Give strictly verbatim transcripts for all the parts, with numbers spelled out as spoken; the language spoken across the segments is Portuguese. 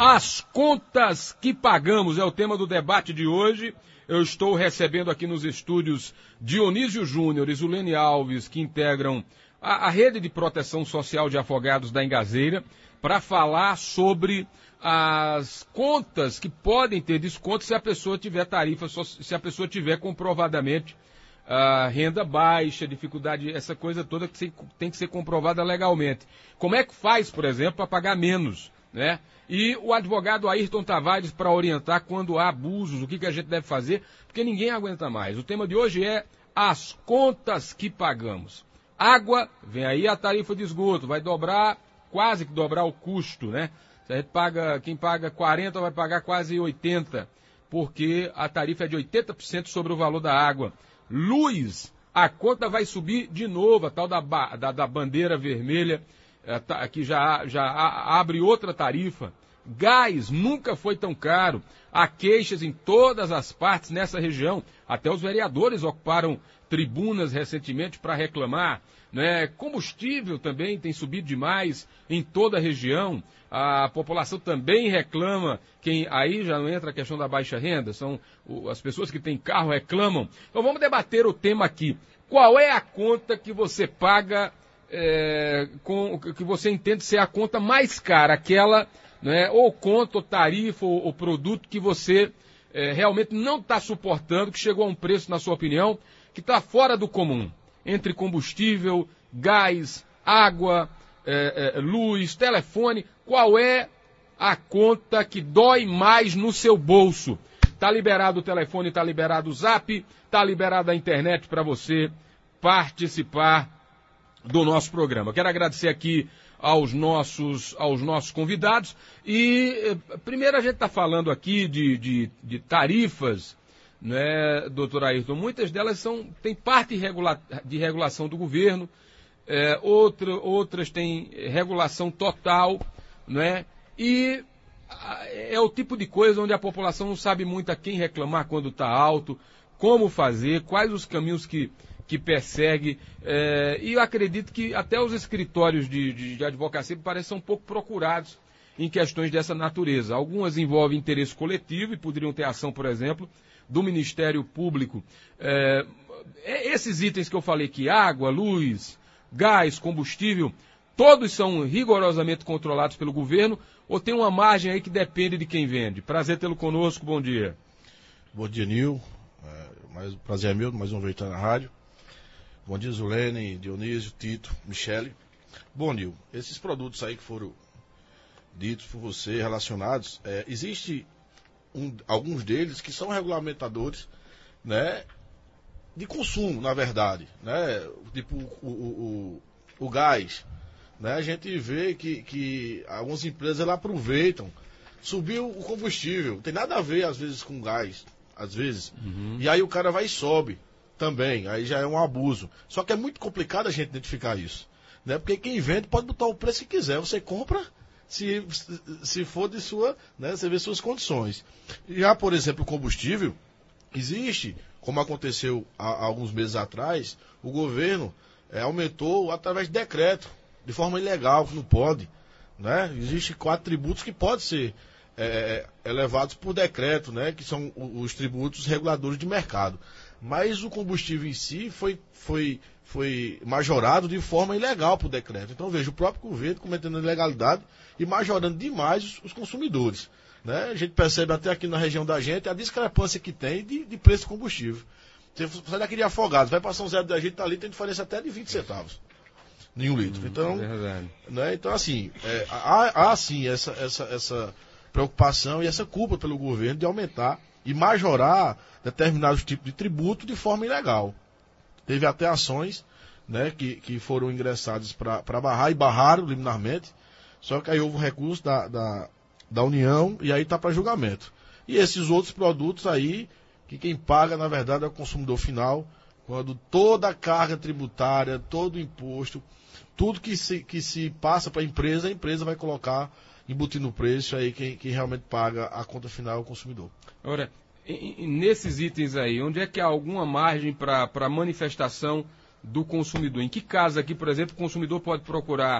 As contas que pagamos é o tema do debate de hoje. Eu estou recebendo aqui nos estúdios Dionísio Júnior e Zulene Alves, que integram a, a rede de proteção social de afogados da Engazeira, para falar sobre as contas que podem ter desconto se a pessoa tiver tarifa, se a pessoa tiver comprovadamente a renda baixa, dificuldade, essa coisa toda que tem que ser comprovada legalmente. Como é que faz, por exemplo, para pagar menos, né? E o advogado Ayrton Tavares para orientar quando há abusos, o que, que a gente deve fazer, porque ninguém aguenta mais. O tema de hoje é as contas que pagamos. Água, vem aí a tarifa de esgoto, vai dobrar, quase que dobrar o custo, né? Se a gente paga, quem paga quarenta vai pagar quase oitenta, porque a tarifa é de oitenta por cento sobre o valor da água. Luz, a conta vai subir de novo, a tal da, da, da bandeira vermelha, que já, já abre outra tarifa. Gás nunca foi tão caro. Há queixas em todas as partes nessa região. Até os vereadores ocuparam tribunas recentemente para reclamar, né? Combustível também tem subido demais em toda a região. A população também reclama. Quem, aí já não entra a questão da baixa renda, são as pessoas que têm carro reclamam. Então vamos debater o tema aqui. Qual é a conta que você paga, é, com, que você entende ser a conta mais cara, aquela, né, ou conta, ou tarifa, ou, ou produto que você é, realmente não está suportando, que chegou a um preço, na sua opinião, que está fora do comum, entre combustível, gás, água, é, é, luz, telefone. Qual é a conta que dói mais no seu bolso? Está liberado o telefone, está liberado o zap, está liberada a internet para você participar do nosso programa. Quero agradecer aqui aos nossos, aos nossos convidados. E primeiro a gente está falando aqui de, de, de tarifas, né, doutor Ayrton? Muitas delas são, têm parte regula, de regulação do governo, é, outra, outras têm regulação total, né? E é o tipo de coisa onde a população não sabe muito a quem reclamar quando está alto, como fazer, quais os caminhos que, que persegue. É, e eu acredito que até os escritórios de, de, de advocacia parecem um pouco procurados em questões dessa natureza. Algumas envolvem interesse coletivo e poderiam ter ação, por exemplo, do Ministério Público. É, esses itens que eu falei aqui, água, luz, gás, combustível, todos são rigorosamente controlados pelo governo ou tem uma margem aí que depende de quem vende? Prazer tê-lo conosco, bom dia. Bom dia, Nil. É, mais, prazer é meu, mais uma vez estar na rádio. Bom dia, Zulene, Dionísio, Tito, Michele. Bom, Nil, esses produtos aí que foram ditos por você, relacionados, é, existe um, alguns deles que são regulamentadores, né, de consumo, na verdade, né, tipo o, o, o, o gás, né, a gente vê que, que algumas empresas elas aproveitam, subiu o combustível, não tem nada a ver às vezes com gás, às vezes, uhum. E aí o cara vai e sobe também, aí já é um abuso, só que é muito complicado a gente identificar isso, né, porque quem vende pode botar o preço que quiser, você compra se, se for de sua, né, você vê suas condições. Já, por exemplo, o combustível, existe, como aconteceu há, há alguns meses atrás, o governo é, aumentou através de decreto, de forma ilegal, que não pode, né? Existem quatro tributos que podem ser é, elevados por decreto, né? Que são os tributos reguladores de mercado. Mas o combustível em si foi, foi, foi majorado de forma ilegal por decreto. Então, veja, o próprio governo cometendo ilegalidade e majorando demais os, os consumidores. Né? A gente percebe até aqui na região da gente a discrepância que tem de, de preço de combustível. Você sai daqui de Afogados, vai para São José da gente, tá ali, tem diferença até de vinte centavos em um litro. Então, é né? Então assim, é, há, há sim essa, essa, essa preocupação e essa culpa pelo governo de aumentar e majorar determinados tipos de tributo de forma ilegal. Teve até ações, né, que, que foram ingressadas para barrar e barraram liminarmente, só que aí houve um recurso da, da, da União e aí está para julgamento. E esses outros produtos aí, que quem paga na verdade é o consumidor final, quando toda a carga tributária, todo o imposto, tudo que se, que se passa para a empresa, a empresa vai colocar, embutir no preço, aí quem, quem realmente paga a conta final é o consumidor. Agora, nesses itens aí, onde é que há alguma margem para manifestação do consumidor? Em que caso aqui, por exemplo, o consumidor pode procurar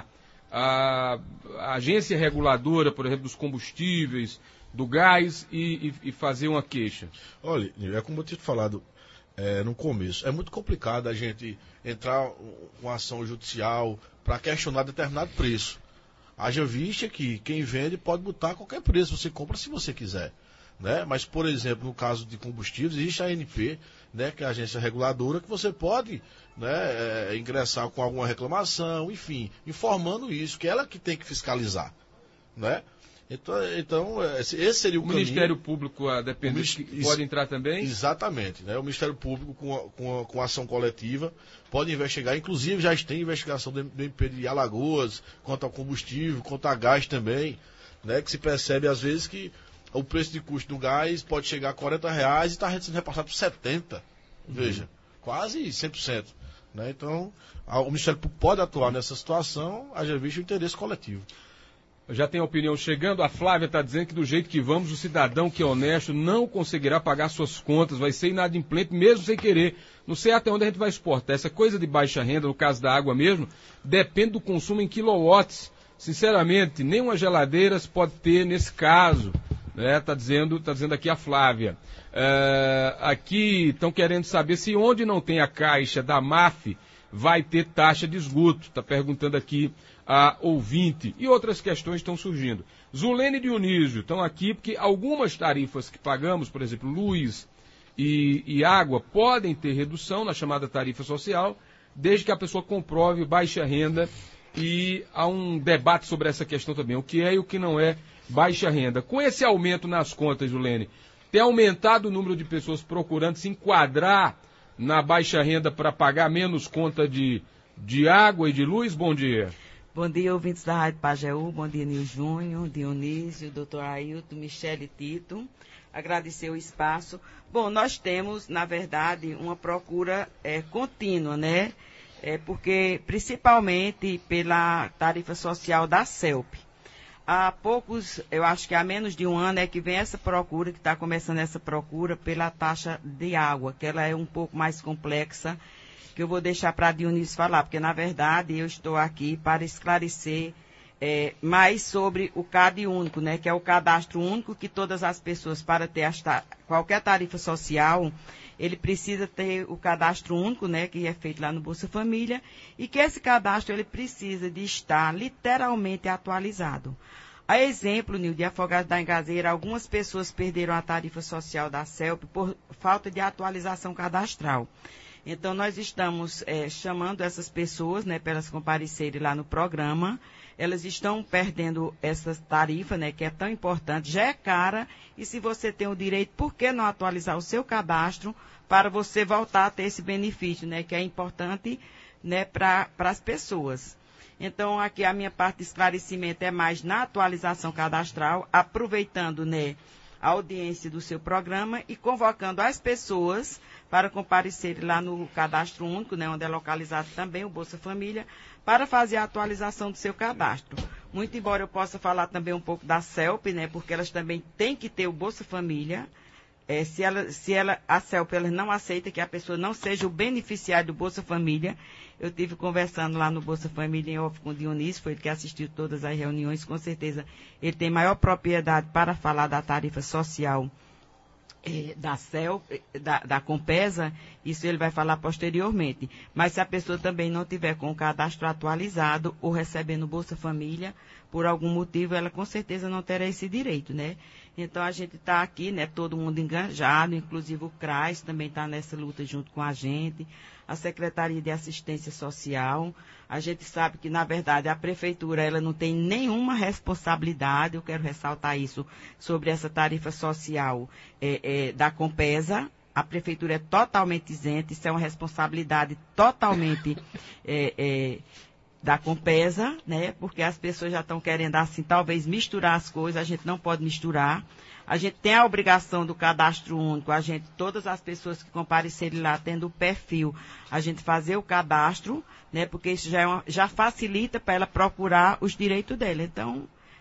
a, a agência reguladora, por exemplo, dos combustíveis, do gás e, e, e fazer uma queixa? Olha, é como eu tinha falado é, no começo, é muito complicado a gente entrar uma ação judicial para questionar determinado preço. Haja vista que quem vende pode botar qualquer preço, você compra se você quiser. Né? Mas, por exemplo, no caso de combustíveis, existe a A N P, né, que é a agência reguladora, que você pode, né, é, ingressar com alguma reclamação, enfim, informando isso, que ela que tem que fiscalizar. Né? Então, então, esse seria o, o caminho. Ministério Público, a depender, Ministério, pode entrar também? Exatamente. Né? O Ministério Público, com, com, com ação coletiva, pode investigar. Inclusive, já tem investigação do, do M P de Alagoas, quanto ao combustível, quanto a gás também, né? Que se percebe, às vezes, que o preço de custo do gás pode chegar a quarenta reais e está sendo repassado por setenta. Uhum. Veja, quase cem por cento. Né? Então, a, o Ministério Público pode atuar nessa situação, haja visto o interesse coletivo. Já tem opinião chegando, a Flávia está dizendo que do jeito que vamos, o cidadão que é honesto não conseguirá pagar suas contas, vai ser inadimplente mesmo sem querer. Não sei até onde a gente vai exportar. Essa coisa de baixa renda, no caso da água mesmo, depende do consumo em quilowatts. Sinceramente, nem uma geladeira se pode ter nesse caso. Né? Tá dizendo, tá dizendo aqui a Flávia. É, aqui estão querendo saber se onde não tem a caixa da M A F vai ter taxa de esgoto. Está perguntando aqui a ouvinte. E outras questões estão surgindo. Zulene e Dionísio estão aqui porque algumas tarifas que pagamos, por exemplo, luz e, e água, podem ter redução na chamada tarifa social, desde que a pessoa comprove baixa renda, e há um debate sobre essa questão também, o que é e o que não é baixa renda. Com esse aumento nas contas, Zulene, tem aumentado o número de pessoas procurando se enquadrar na baixa renda para pagar menos conta de, de água e de luz? Bom dia. Bom dia, ouvintes da Rádio Pajeú. Bom dia, Nil Júnior, Dionísio, doutor Ailton, Michele e Tito. Agradecer o espaço. Bom, nós temos, na verdade, uma procura é, contínua, né? É, porque, principalmente pela tarifa social da CELP. Há poucos, eu acho que há menos de um ano é que vem essa procura, que está começando essa procura pela taxa de água, que ela é um pouco mais complexa, que eu vou deixar para a Dionísio falar, porque, na verdade, eu estou aqui para esclarecer é, mais sobre o CAD único, né, que é o cadastro único que todas as pessoas, para ter esta, qualquer tarifa social, ele precisa ter o cadastro único, né, que é feito lá no Bolsa Família, e que esse cadastro ele precisa de estar literalmente atualizado. A exemplo, Nil, de Afogados da Engazeira, algumas pessoas perderam a tarifa social da CELP por falta de atualização cadastral. Então, nós estamos é, chamando essas pessoas, né, para elas comparecerem lá no programa. Elas estão perdendo essa tarifa, né, que é tão importante, já é cara, e se você tem o direito, por que não atualizar o seu cadastro para você voltar a ter esse benefício, né, que é importante, né, para as pessoas. Então, aqui a minha parte de esclarecimento é mais na atualização cadastral, aproveitando, né, a audiência do seu programa e convocando as pessoas para comparecerem lá no cadastro único, né, onde é localizado também o Bolsa Família, para fazer a atualização do seu cadastro. Muito embora eu possa falar também um pouco da CELP, né, porque elas também têm que ter o Bolsa Família. É, se ela, se ela, a CELP ela não aceita que a pessoa não seja o beneficiário do Bolsa Família, eu tive conversando lá no Bolsa Família em off com o Dionísio, foi ele que assistiu todas as reuniões, com certeza ele tem maior propriedade para falar da tarifa social é, da CELP, da, da Compesa, isso ele vai falar posteriormente. Mas se a pessoa também não tiver com o cadastro atualizado ou recebendo Bolsa Família, por algum motivo, ela com certeza não terá esse direito, né? Então, a gente está aqui, né, todo mundo engajado, inclusive o CRAS também está nessa luta junto com a gente, a Secretaria de Assistência Social. A gente sabe que, na verdade, a Prefeitura ela não tem nenhuma responsabilidade, eu quero ressaltar isso, sobre essa tarifa social é, é, da Compesa. A Prefeitura é totalmente isenta, isso é uma responsabilidade totalmente é, é, da Compesa, né? Porque as pessoas já estão querendo, assim, talvez misturar as coisas, a gente não pode misturar. A gente tem a obrigação do cadastro único, a gente, todas as pessoas que comparecerem lá tendo o perfil, a gente fazer o cadastro, né? Porque isso já, é uma, já facilita para ela procurar os direitos dela. Então,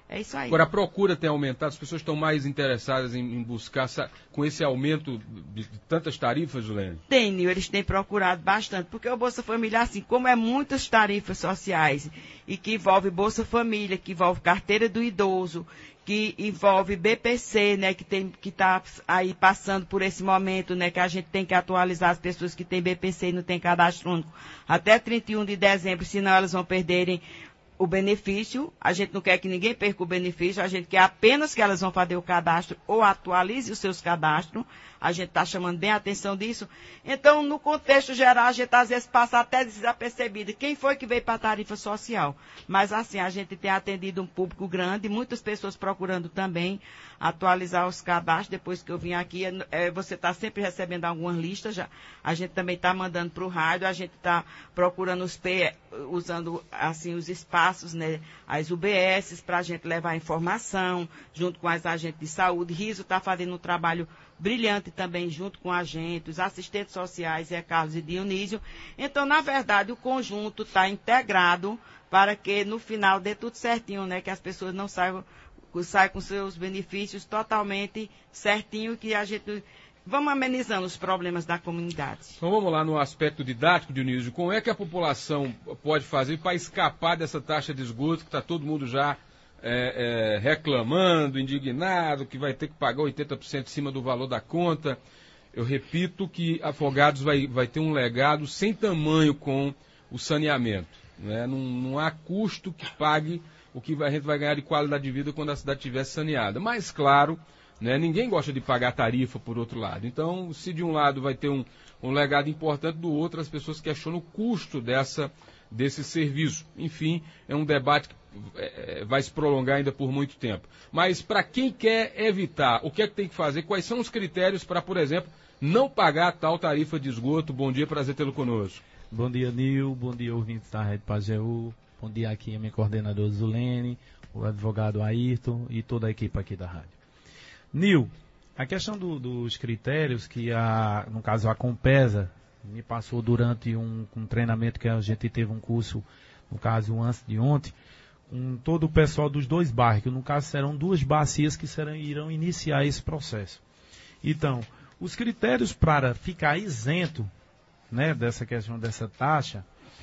É isso aí. Agora, a procura tem aumentado, as pessoas estão mais interessadas em, em buscar, com esse aumento de, de tantas tarifas, Julene? Tem, Nil, eles têm procurado bastante, porque o Bolsa Família, assim, como é muitas tarifas sociais, e que envolve Bolsa Família, que envolve carteira do idoso, que envolve B P C, né, que tem, que está aí passando por esse momento, né, que a gente tem que atualizar as pessoas que têm B P C e não têm cadastro único até trinta e um de dezembro, senão elas vão perderem o benefício. A gente não quer que ninguém perca o benefício, a gente quer apenas que elas vão fazer o cadastro ou atualize os seus cadastros. A gente está chamando bem a atenção disso. Então, no contexto geral, a gente às vezes passa até desapercebido quem foi que veio para a tarifa social. Mas assim, a gente tem atendido um público grande, muitas pessoas procurando também atualizar os cadastros. Depois que eu vim aqui, é, você está sempre recebendo algumas listas. Já. A gente também está mandando para o rádio, a gente está procurando os P, usando assim os espaços, né, as U B S, para a gente levar informação, junto com as agentes de saúde. Riso está fazendo um trabalho brilhante também junto com a gente, os assistentes sociais, é Carlos e Dionísio. Então, na verdade, o conjunto está integrado para que no final dê tudo certinho, né? Que as pessoas não saiam, saiam com seus benefícios totalmente certinho, que a gente vamos amenizando os problemas da comunidade. Então vamos lá no aspecto didático, Dionísio. Como é que a população pode fazer para escapar dessa taxa de esgoto que está todo mundo já É, é, reclamando, indignado, que vai ter que pagar oitenta por cento em cima do valor da conta? Eu repito que Afogados vai, vai ter um legado sem tamanho com o saneamento. Né? Não, não há custo que pague o que a gente vai ganhar de qualidade de vida quando a cidade estiver saneada. Mas, claro, né, ninguém gosta de pagar tarifa por outro lado. Então, se de um lado vai ter um, um legado importante, do outro as pessoas questionam o custo dessa, desse serviço. Enfim, é um debate que vai se prolongar ainda por muito tempo. Mas para quem quer evitar, o que é que tem que fazer? Quais são os critérios para, por exemplo, não pagar tal tarifa de esgoto? Bom dia, prazer tê-lo conosco. Bom dia, Nil. Bom dia, ouvintes da Rede Pajeú. Bom dia aqui a minha coordenadora Zulene, o advogado Ayrton e toda a equipe aqui da rádio. Nil, a questão do, dos critérios que, a, no caso, a Compesa me passou durante um, um treinamento que a gente teve um curso, no caso, antes de ontem, com todo o pessoal dos dois bairros, que no caso serão duas bacias que serão, irão iniciar esse processo. Então, os critérios para ficar isento, né, dessa questão dessa taxa,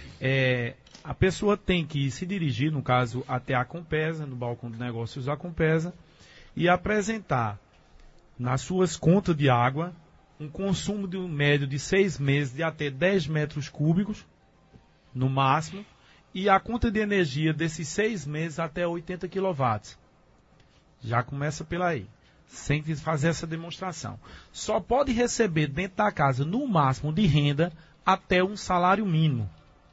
é, a pessoa tem que se dirigir, no caso, até a Compesa, no balcão de negócios da Compesa, e apresentar nas suas contas de água um consumo de um médio de seis meses de até dez metros cúbicos, no máximo, e a conta de energia desses seis meses até oitenta quilowatts. Já começa pela aí, sem fazer essa demonstração. Só pode receber dentro da casa, no máximo, de renda, até um salário mínimo.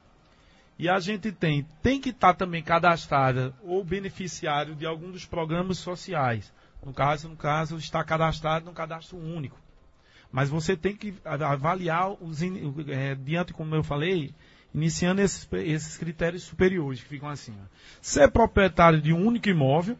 E a gente tem, tem que estar também cadastrada ou beneficiário de algum dos programas sociais. No caso, no caso, está cadastrado no cadastro único. Mas você tem que avaliar, os, é, diante, como eu falei, iniciando esses, esses critérios superiores, que ficam assim. Ó. Ser proprietário de um único imóvel,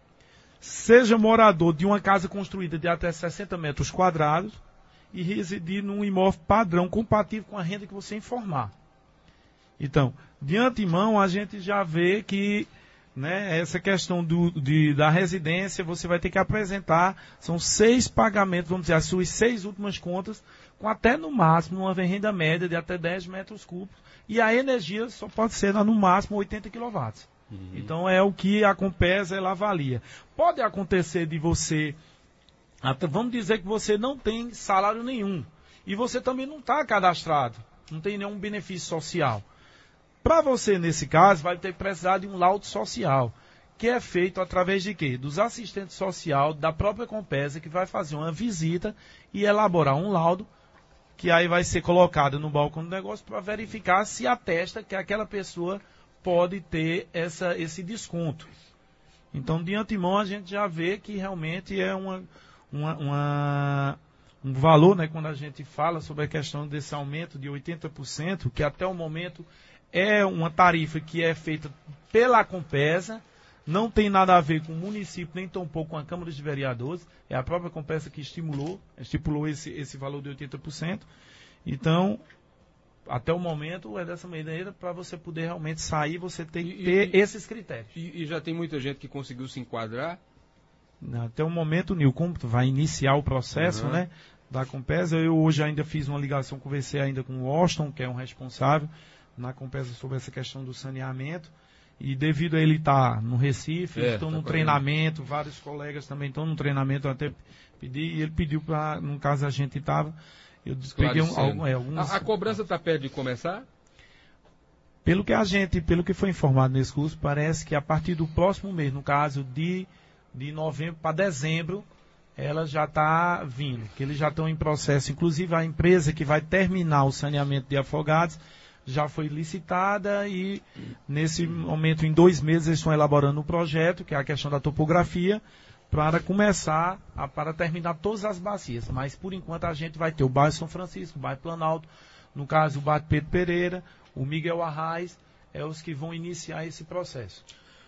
seja morador de uma casa construída de até sessenta metros quadrados e residir num imóvel padrão compatível com a renda que você informar. Então, de antemão, a gente já vê que, né, essa questão do, de, da residência, você vai ter que apresentar, são seis pagamentos, vamos dizer, as suas seis últimas contas, com até no máximo uma renda média de até dez metros cúbicos, e a energia só pode ser no máximo oitenta quilowatts. Uhum. Então é o que a Compesa ela avalia. Pode acontecer de você, até, vamos dizer que você não tem salário nenhum, e você também não está cadastrado, não tem nenhum benefício social. Para você, nesse caso, vai ter que precisar de um laudo social, que é feito através de quê? Dos assistentes sociais da própria Compesa, que vai fazer uma visita e elaborar um laudo, que aí vai ser colocado no balcão do negócio para verificar se atesta que aquela pessoa pode ter essa, esse desconto. Então, de antemão, a gente já vê que realmente é uma, uma, uma, um valor, né, quando a gente fala sobre a questão desse aumento de oitenta por cento, que até o momento é uma tarifa que é feita pela Compesa, não tem nada a ver com o município, nem tampouco com a Câmara de Vereadores, é a própria Compesa que estimulou, estipulou esse, esse valor de oitenta por cento. Então, até o momento é dessa maneira, para você poder realmente sair, você tem que E- ter e- esses critérios. E, e já tem muita gente que conseguiu se enquadrar? Até o momento, Nil, como tu vai iniciar o processo, Uhum. né, da Compesa, eu hoje ainda fiz uma ligação, conversei ainda com o Washington, que é um responsável na Compesa sobre essa questão do saneamento, e devido a ele estar no Recife, É, estão tá no com treinamento, vários colegas também estão no treinamento, eu até pedi, e ele pediu para, no caso a gente estava, eu peguei um, Esclarecendo. algum, é, alguns... A, a cobrança está perto de começar? Pelo que a gente, pelo que foi informado nesse curso, parece que a partir do próximo mês, no caso de, de novembro para dezembro, ela já está vindo, que eles já estão em processo. Inclusive a empresa que vai terminar o saneamento de Afogados já foi licitada e nesse momento, em dois meses, eles estão elaborando um projeto, que é a questão da topografia, para começar, a, para terminar todas as bacias. Mas por enquanto a gente vai ter o bairro São Francisco, o bairro Planalto, no caso o bairro Pedro Pereira, o Miguel Arraes, é os que vão iniciar esse processo.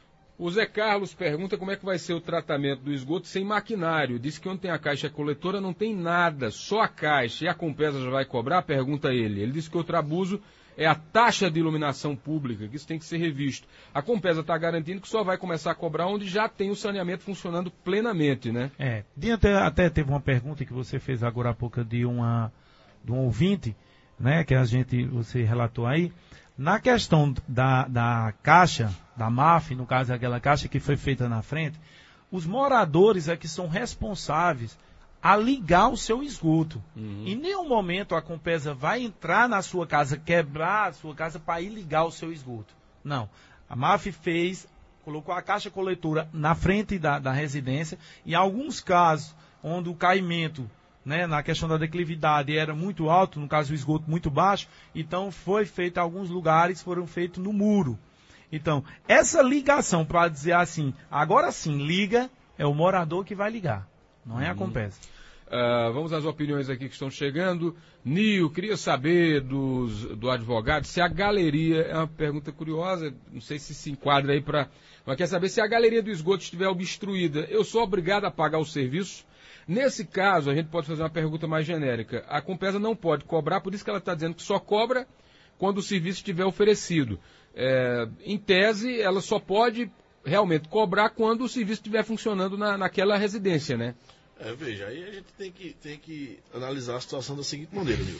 O Zé Carlos pergunta como é que vai ser o tratamento do esgoto sem maquinário. Diz que onde tem a caixa coletora não tem nada, só a caixa. E a Compesa já vai cobrar? Pergunta ele. Ele disse que outro abuso é a taxa de iluminação pública, que isso tem que ser revisto. A Compesa está garantindo que só vai começar a cobrar onde já tem o saneamento funcionando plenamente, né? É, até, até teve uma pergunta que você fez agora há pouco de, uma, de um ouvinte, né, que a gente, você relatou aí. Na questão da, da caixa, da M A F, no caso aquela caixa que foi feita na frente, os moradores é que são responsáveis a ligar o seu esgoto. Uhum. Em nenhum momento a Compesa vai entrar na sua casa, quebrar a sua casa para ir ligar o seu esgoto. Não. A M A F fez, colocou a caixa coletora na frente da, da residência. Em alguns casos, onde o caimento, né, na questão da declividade era muito alto, no caso o esgoto muito baixo, então foi feito, alguns lugares foram feitos no muro. Então, essa ligação para dizer assim, agora sim, liga, é o morador que vai ligar, não é a Compesa. Uh, vamos às opiniões aqui que estão chegando. Nil, queria saber dos, do advogado se a galeria, é uma pergunta curiosa, não sei se se enquadra aí para... Mas quer saber se a galeria do esgoto estiver obstruída, eu sou obrigado a pagar o serviço? Nesse caso, a gente pode fazer uma pergunta mais genérica. A Compesa não pode cobrar, por isso que ela está dizendo que só cobra quando o serviço estiver oferecido. É, em tese, ela só pode realmente cobrar quando o serviço estiver funcionando na, naquela residência, né? É, veja, aí a gente tem que, tem que analisar a situação da seguinte maneira, Nil.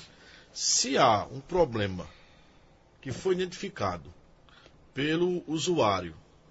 Se há um problema que foi identificado pelo usuário,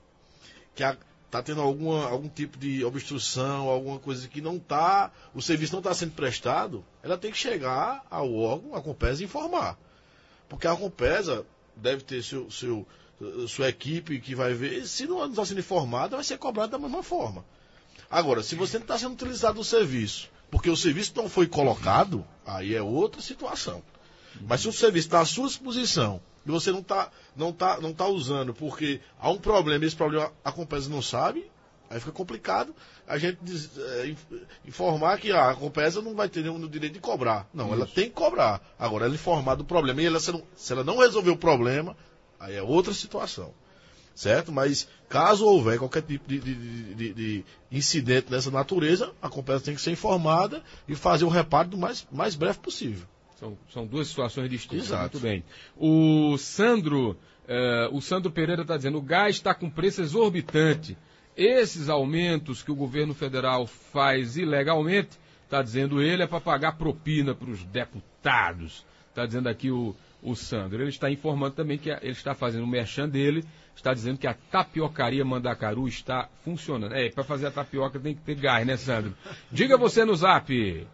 que a está tendo alguma, algum tipo de obstrução, alguma coisa que não está, o serviço não está sendo prestado, ela tem que chegar ao órgão, a Compesa, e informar. Porque a Compesa deve ter seu, seu, sua equipe que vai ver, se não está sendo informada, vai ser cobrado da mesma forma. Agora, se você não está sendo utilizado o serviço, porque o serviço não foi colocado, aí é outra situação. Mas se o serviço está à sua disposição, e você não está não tá, não tá usando porque há um problema, e esse problema a Compesa não sabe, aí fica complicado a gente diz, é, informar que ah, a Compesa não vai ter nenhum direito de cobrar. Não, Isso. Ela tem que cobrar. Agora, ela informar do problema, e ela, se, não, se ela não resolver o problema, aí é outra situação. Certo? Mas caso houver qualquer tipo de, de, de, de incidente dessa natureza, a Compesa tem que ser informada e fazer o reparo do mais, mais breve possível. São, são duas situações distintas. Exato. Muito bem. O Sandro, uh, o Sandro Pereira está dizendo, o gás está com preço exorbitante. Esses aumentos que o governo federal faz ilegalmente, está dizendo ele, é para pagar propina para os deputados. Está dizendo aqui o, o Sandro. Ele está informando também que a, ele está fazendo o merchan dele, está dizendo que a tapiocaria Mandacaru está funcionando. É, para fazer a tapioca tem que ter gás, né, Sandro? Diga você no zap.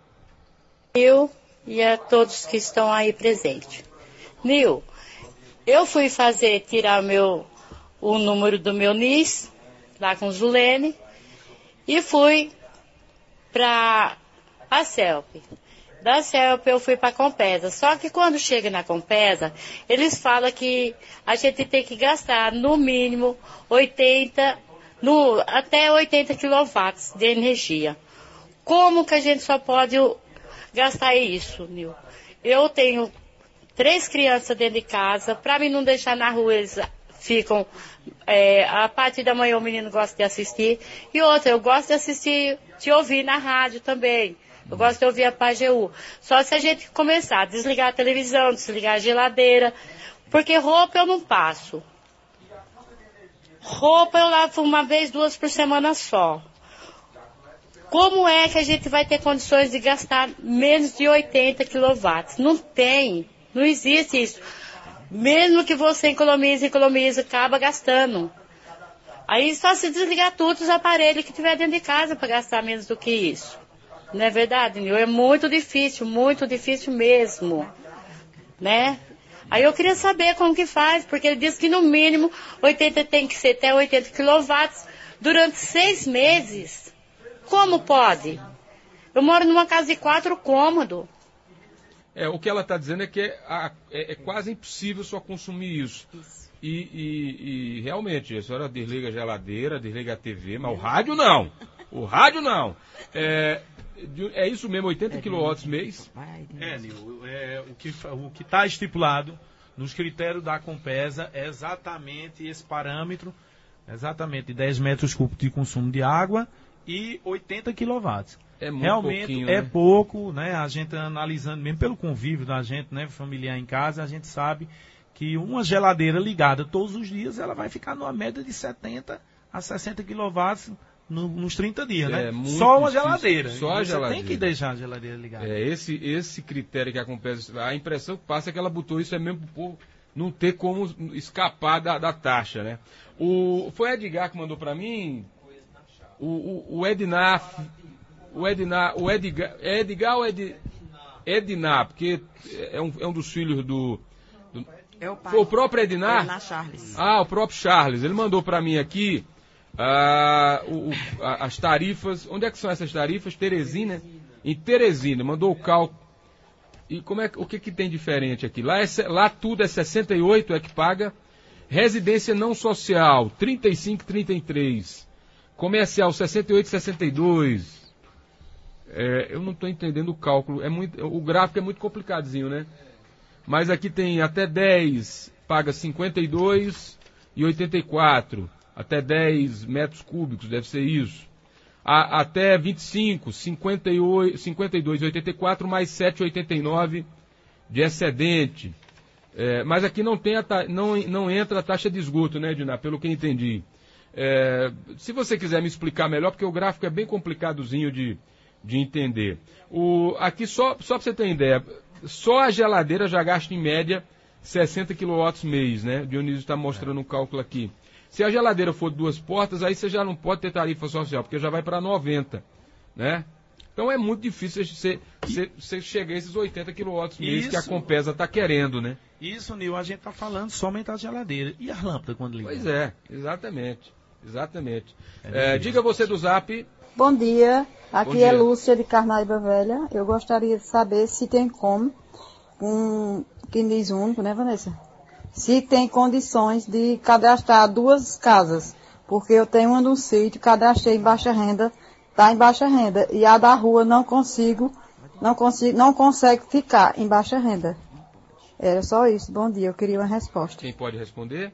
Eu... e a todos que estão aí presentes. Nil, eu fui fazer, tirar o, meu, o número do meu N I S, lá com o Zulene, e fui para a CELP. Da CELP eu fui para a Compesa. Só que quando chega na Compesa, eles falam que a gente tem que gastar no mínimo oitenta, no, até oitenta quilowatts de energia. Como que a gente só pode gastar isso, Nil? Eu tenho três crianças dentro de casa, para mim não deixar na rua, eles ficam, é, a partir da manhã o menino gosta de assistir, e outra, eu gosto de assistir, de ouvir na rádio também, Eu gosto de ouvir a Pajeú. Só se a gente começar a desligar a televisão, desligar a geladeira. Porque roupa eu não passo. Roupa eu lavo uma vez, duas por semana só. Como é que a gente vai ter condições de gastar menos de oitenta quilowatts? Não tem. Não existe isso. Mesmo que você economize, economize, acaba gastando. Aí só se desligar todos os aparelhos que tiver dentro de casa para gastar menos do que isso. Não é verdade, Nil? É muito difícil, muito difícil mesmo. Né? Aí eu queria saber como que faz, porque ele disse que no mínimo oitenta tem que ser até oitenta quilowatts durante seis meses. Como pode? Eu moro numa casa de quatro cômodos. É, o que ela está dizendo é que é, é, é quase impossível só consumir isso. Isso. E, e, e realmente, a senhora desliga a geladeira, desliga a T V, mas o rádio não. O rádio não. É, é isso mesmo, oitenta quilowatts mês? É, Nil, é, o que o que está estipulado nos critérios da Compesa é exatamente esse parâmetro, exatamente dez metros cúbicos de consumo de água e oitenta quilowatts. É muito Realmente é né? pouco, né? A gente analisando mesmo pelo convívio da gente, né, familiar em casa, a gente sabe que uma geladeira ligada todos os dias, ela vai ficar numa média de setenta a sessenta quilowatts no, nos trinta dias, é, né? Só uma difícil. geladeira. Só a Você geladeira. tem que deixar a geladeira ligada. É, esse, esse critério que a Compesa, a impressão que passa é que ela botou isso é mesmo para o povo não ter como escapar da, da taxa, né? O, foi o Edgar que mandou para mim, o, o, o Ednar, o Ednar, o Edgar, é Edgar ou Ed, Ednar, porque é um, é um dos filhos do... do É o pai. Foi o próprio Ednar? Ednar Charles. Ah, o próprio Charles. Ele mandou para mim aqui ah, o, o, a, as tarifas. Onde é que são essas tarifas? Teresina? Em Teresina. Mandou o cálculo. E como é, o que, que tem diferente aqui? Lá, é, lá tudo é sessenta e oito, é que paga. Residência não social, trinta e cinco, trinta e três. Comercial, sessenta e oito, sessenta e dois. É, eu não estou entendendo o cálculo. É muito, o gráfico é muito complicadinho, né? Mas aqui tem até dez, paga cinquenta e dois e oitenta e quatro. Até dez metros cúbicos, deve ser isso. A, até vinte e cinco, cinquenta e oito, cinquenta e dois e oitenta e quatro, mais sete e oitenta e nove de excedente. É, mas aqui não, tem a ta, não, não entra a taxa de esgoto, né, Ednar? Pelo que entendi. É, se você quiser me explicar melhor, porque o gráfico é bem complicadozinho de, de entender. O, aqui, só, só para você ter ideia, só a geladeira já gasta em média sessenta quilowatts mês, né? O Dionísio está mostrando um cálculo aqui. Se a geladeira for duas portas, aí você já não pode ter tarifa social, porque já vai para noventa, né? Então é muito difícil você, você, você chegar a esses oitenta quilowatts mês que a Compesa está querendo, né? Isso, Nil, a gente está falando somente da geladeira. E as lâmpadas quando ligam? Pois é, exatamente. Exatamente. É, diga você do Zap. Bom dia, aqui Bom dia. é Lúcia de Carnaíba Velha. Eu gostaria de saber se tem como, um quem diz único, né, Vanessa? Se tem condições de cadastrar duas casas, porque eu tenho uma no sítio, cadastrei em baixa renda, está em baixa renda, e a da rua não consigo, não consigo, não consegue ficar em baixa renda. Era só isso. Bom dia, eu queria uma resposta. Quem pode responder?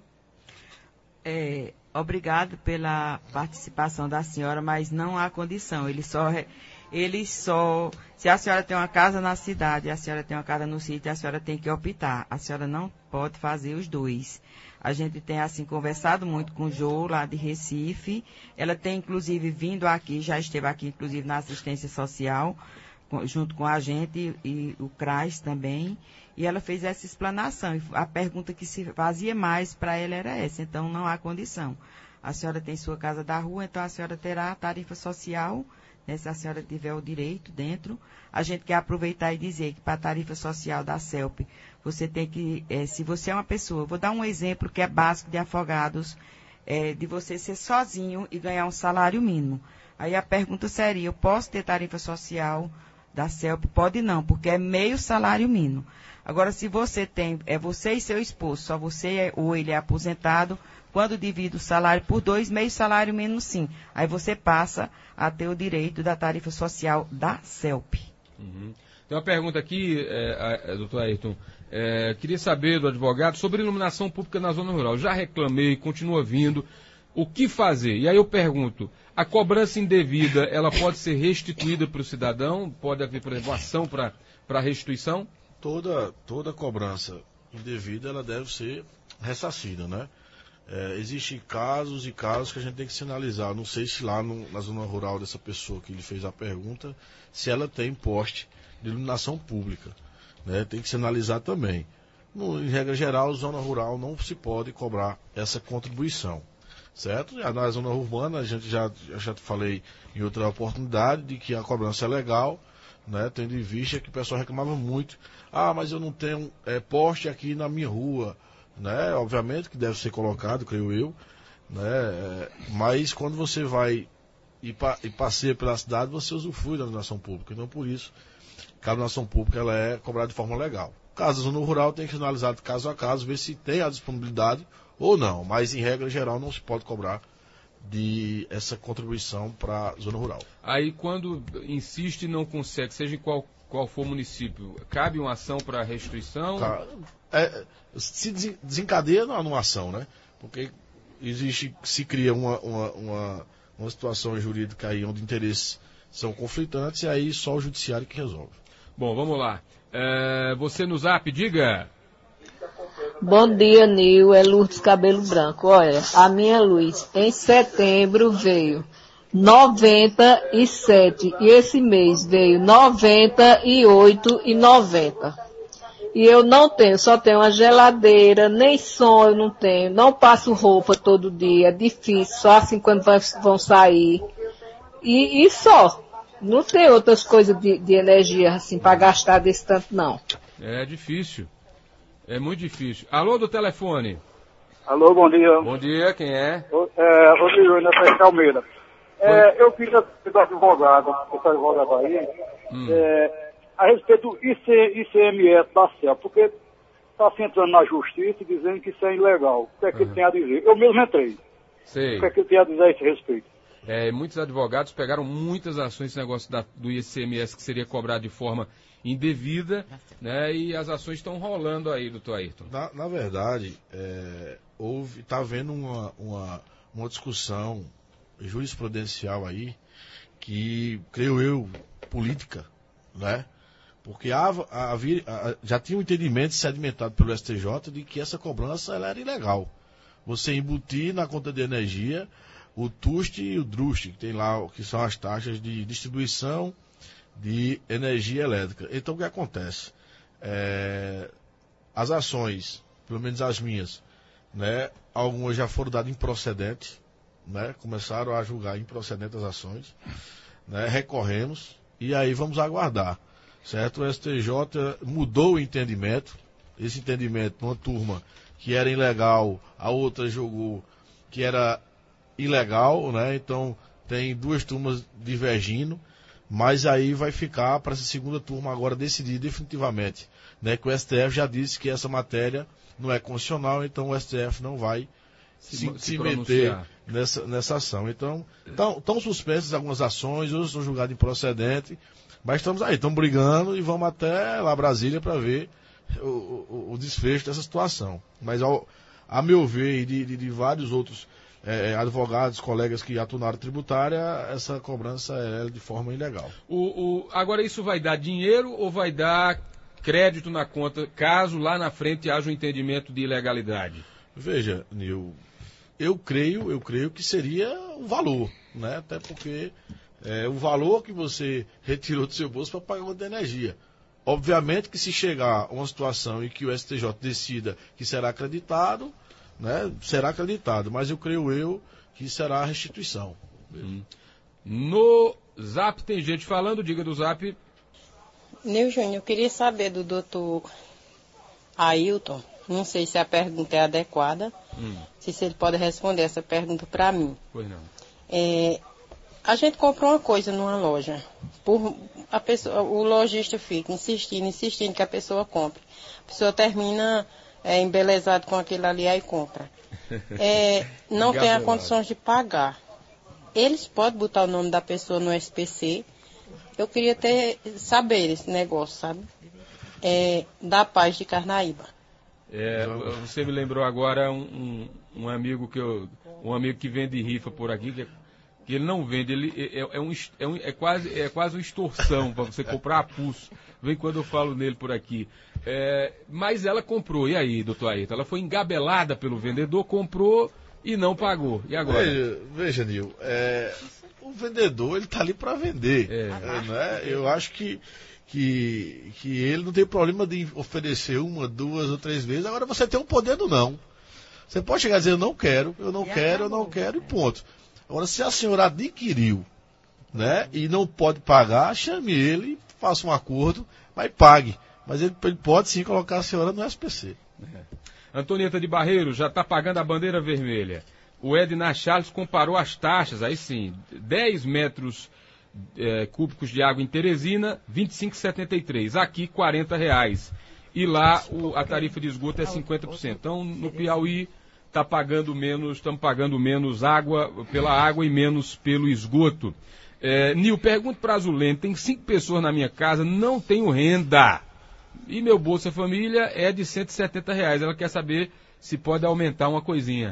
É, obrigado pela participação da senhora, mas não há condição. Ele só, ele só, se a senhora tem uma casa na cidade, a senhora tem uma casa no sítio, a senhora tem que optar. A senhora não pode fazer os dois. A gente tem, assim, conversado muito com o Jô, lá de Recife. Ela tem, inclusive, vindo aqui, já esteve aqui, inclusive, na assistência social, junto com a gente e o CRAS também. E ela fez essa explanação. E a pergunta que se fazia mais para ela era essa. Então, não há condição. A senhora tem sua casa da rua, então a senhora terá a tarifa social, né, se a senhora tiver o direito dentro. A gente quer aproveitar e dizer que para a tarifa social da CELP, você tem que, é, se você é uma pessoa, vou dar um exemplo que é básico de Afogados, é, de você ser sozinho e ganhar um salário mínimo. Aí a pergunta seria, eu posso ter tarifa social da CELP? Pode não, porque é meio salário mínimo. Agora, se você tem, é você e seu esposo, só você é, ou ele é aposentado, quando divide o salário por dois, meio salário mínimo sim. Aí você passa a ter o direito da tarifa social da CELP. Uhum. Tem uma pergunta aqui, é, é, doutor Ayrton, é, queria saber do advogado sobre iluminação pública na zona rural. Já reclamei, continua vindo. o que fazer? E aí eu pergunto, a cobrança indevida, ela pode ser restituída para o cidadão? Pode haver, por exemplo, ação para para restituição? Toda, toda cobrança indevida, ela deve ser ressarcida, né? É, existem casos e casos que a gente tem que sinalizar. Não sei se lá no, na zona rural dessa pessoa que lhe fez a pergunta, se ela tem poste de iluminação pública, né? Tem que sinalizar também. No, em regra geral, zona rural não se pode cobrar essa contribuição, certo? Já na zona urbana, a gente já, já falei em outra oportunidade de que a cobrança é legal, né? Tendo em vista que o pessoal reclamava muito. Ah, mas eu não tenho é, poste aqui na minha rua, né? Obviamente que deve ser colocado, creio eu, né? É, mas quando você vai e, pa, e passeia pela cidade, você usufrui da iluminação pública. Então, por isso, que a iluminação pública ela é cobrada de forma legal. Caso da zona rural, tem que ser analisado caso a caso, ver se tem a disponibilidade ou não. Mas, em regra geral, não se pode cobrar de essa contribuição para a zona rural. Aí, quando insiste e não consegue, seja em qual, qual for o município, cabe uma ação para restituição? É, se desencadeia numa ação, né? Porque existe, se cria uma, uma, uma, uma situação jurídica aí onde interesses são conflitantes e aí só o judiciário que resolve. Bom, vamos lá. É, você no Zap, diga. Bom dia, Nil. É Lourdes Cabelo Branco. Olha, a minha luz em setembro veio noventa e sete e esse mês veio noventa e oito e noventa. E eu não tenho, só tenho uma geladeira, nem som eu não tenho, não passo roupa todo dia, é difícil, só assim quando vai, vão sair. E, e só. Não tem outras coisas de, de energia assim para gastar desse tanto, não. É difícil. É muito difícil. Alô, do telefone. Alô, bom dia. Bom dia, quem é? É, Rodrigo, na Festa Almeida. É, eu queria do advogado, esse advogado aí, hum. é, a respeito do I C M S da C E L, porque está se entrando na justiça e dizendo que isso é ilegal. O que é que uhum. ele tem a dizer? Eu mesmo entrei. Sei. O que é que ele tem a dizer a esse respeito? É, muitos advogados pegaram muitas ações nesse negócio da, do I C M S que seria cobrado de forma indevida, né? E as ações estão rolando aí, doutor Ayrton. Na, na verdade, é, houve, está havendo uma, uma, uma discussão jurisprudencial aí, que, creio eu, política, né? Porque havia, havia, já tinha um entendimento sedimentado pelo S T J de que essa cobrança ela era ilegal. Você embutir na conta de energia o T U S T e o D R U S T, que tem lá, que são as taxas de distribuição de energia elétrica. Então, o que acontece? É, as ações, pelo menos as minhas, né, algumas já foram dadas improcedentes, né, começaram a julgar improcedentes as ações, né, recorremos, e aí vamos aguardar, certo? O S T J mudou o entendimento, esse entendimento, uma turma que era ilegal, a outra julgou que era ilegal, né? Então tem duas turmas divergindo, mas aí vai ficar para essa segunda turma agora decidir definitivamente, né? Que o S T F já disse que essa matéria não é constitucional, então o S T F não vai se, se, se meter nessa, nessa ação. Então estão suspensas algumas ações, outras são julgadas improcedente, mas estamos aí, estamos brigando e vamos até lá Brasília para ver o, o, o desfecho dessa situação. Mas ao, a meu ver e de, de, de vários outros É, advogados, colegas que atuam na área tributária, essa cobrança é de forma ilegal. O, o, agora, isso vai dar dinheiro ou vai dar crédito na conta, caso lá na frente haja um entendimento de ilegalidade? Veja, Nil, eu creio, eu creio que seria o valor, né? Até porque é o valor que você retirou do seu bolso para pagar uma de energia. Obviamente que se chegar a uma situação em que o S T J decida que será acreditado, né, será acreditado, mas eu creio eu que será a restituição. Hum. No Zap tem gente falando, diga do Zap. Nil Júnior, eu queria saber do doutor Ayrton, não sei se a pergunta é adequada, hum. se ele pode responder essa pergunta para mim. Pois não. É, a gente comprou uma coisa numa loja, por, a pessoa, o lojista fica insistindo, insistindo que a pessoa compre. A pessoa termina é, embelezado com aquilo ali, aí compra. É, não tem a condições de pagar. Eles podem botar o nome da pessoa no S P C. Eu queria ter, saber esse negócio, sabe? É, da Paz de Carnaíba. É, você me lembrou agora um, um, um amigo que eu, um amigo que vende rifa por aqui, que, que ele não vende, ele é, é, um, é, um, é, quase, é quase uma extorsão para você comprar a pulso. Vem quando eu falo nele por aqui. É, mas ela comprou, e aí, doutor Ayrton? Ela foi engabelada pelo vendedor, comprou e não pagou. E agora? Veja, veja Nil, é, o vendedor ele está ali para vender. É. É, né? Eu acho que, que, que ele não tem problema de oferecer uma, duas ou três vezes. Agora você tem o poder do não. Você pode chegar e dizer, eu não quero, eu não e quero, eu não quero, e ponto. Agora, se a senhora adquiriu, né, e não pode pagar, chame ele, faça um acordo, mas pague. Mas ele, ele pode sim colocar a senhora no S P C. É. Antonieta de Barreiro já está pagando a bandeira vermelha. O Edna Charles comparou as taxas, aí sim, dez metros é, cúbicos de água em Teresina, vinte e cinco reais e setenta e três centavos. Aqui, quarenta reais. E lá o, a tarifa de esgoto é cinquenta por cento. Então, no Piauí, tá pagando menos, estamos pagando menos água pela água e menos pelo esgoto. É, Nil, pergunto para a Zulene, tem cinco pessoas na minha casa, não tenho renda. E meu Bolsa Família é de cento e setenta reais. Ela quer saber se pode aumentar uma coisinha.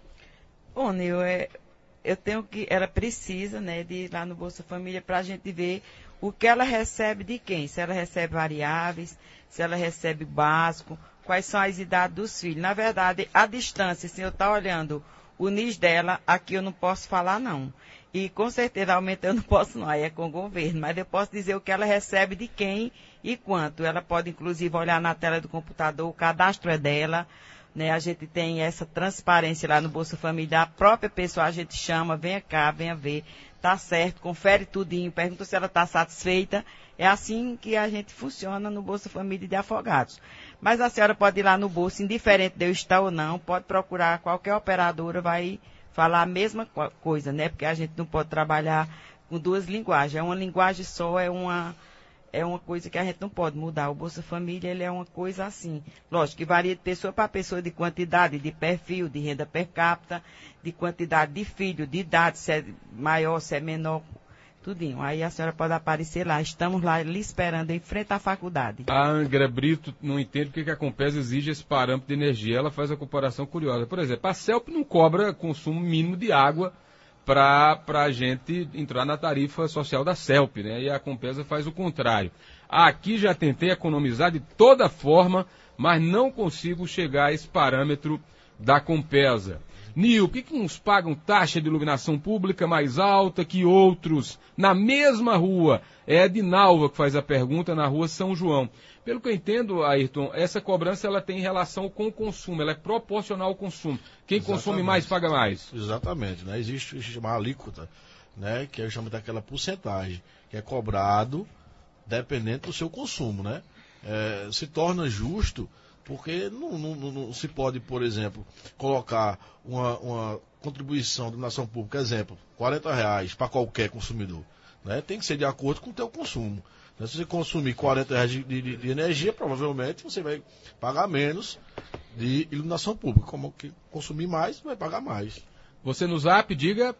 Bom, Nil, é, eu tenho que, ela precisa, né, de ir lá no Bolsa Família para a gente ver o que ela recebe de quem. Se ela recebe variáveis, se ela recebe básico, quais são as idades dos filhos. Na verdade, a distância, se eu estar olhando o N I S dela, aqui eu não posso falar não. E com certeza aumenta eu não posso não, aí é com o governo, mas eu posso dizer o que ela recebe de quem e quanto. Ela pode inclusive olhar na tela do computador, o cadastro é dela, né? A gente tem essa transparência lá no Bolsa Família, a própria pessoa a gente chama, venha cá, venha ver, tá certo, confere tudinho, pergunta se ela está satisfeita. É assim que a gente funciona no Bolsa Família de Afogados. Mas a senhora pode ir lá no Bolsa, indiferente de eu estar ou não, pode procurar qualquer operadora, vai falar a mesma coisa, né? Porque a gente não pode trabalhar com duas linguagens. É uma linguagem só, é uma, é uma coisa que a gente não pode mudar. O Bolsa Família, ele é uma coisa assim. Lógico que varia de pessoa para pessoa, de quantidade, de perfil, de renda per capita, de quantidade de filho, de idade, se é maior, se é menor, tudinho. Aí a senhora pode aparecer lá. Estamos lá lhe esperando em frente à faculdade. A Angra Brito não entende porque a Compesa exige esse parâmetro de energia. Ela faz a comparação curiosa. Por exemplo, a CELP não cobra consumo mínimo de água para a gente entrar na tarifa social da CELP, né? E a Compesa faz o contrário. Aqui já tentei economizar de toda forma, mas não consigo chegar a esse parâmetro da Compesa. Nil, por que, que uns pagam taxa de iluminação pública mais alta que outros na mesma rua? É a Dinalva que faz a pergunta, na rua São João. Pelo que eu entendo, Ayrton, essa cobrança ela tem relação com o consumo, ela é proporcional ao consumo. Quem Exatamente. Consome mais, paga mais. Exatamente, né? Existe uma alíquota, né? Que é chama daquela porcentagem, que é cobrado dependendo do seu consumo, né? É, se torna justo, porque não, não, não se pode, por exemplo, colocar uma, uma contribuição de iluminação pública, exemplo, quarenta reais para qualquer consumidor. Né? Tem que ser de acordo com o teu consumo. Né? Se você consumir quarenta reais de, de, de energia, provavelmente você vai pagar menos de iluminação pública. Como que consumir mais, vai pagar mais. Você no Zap, diga...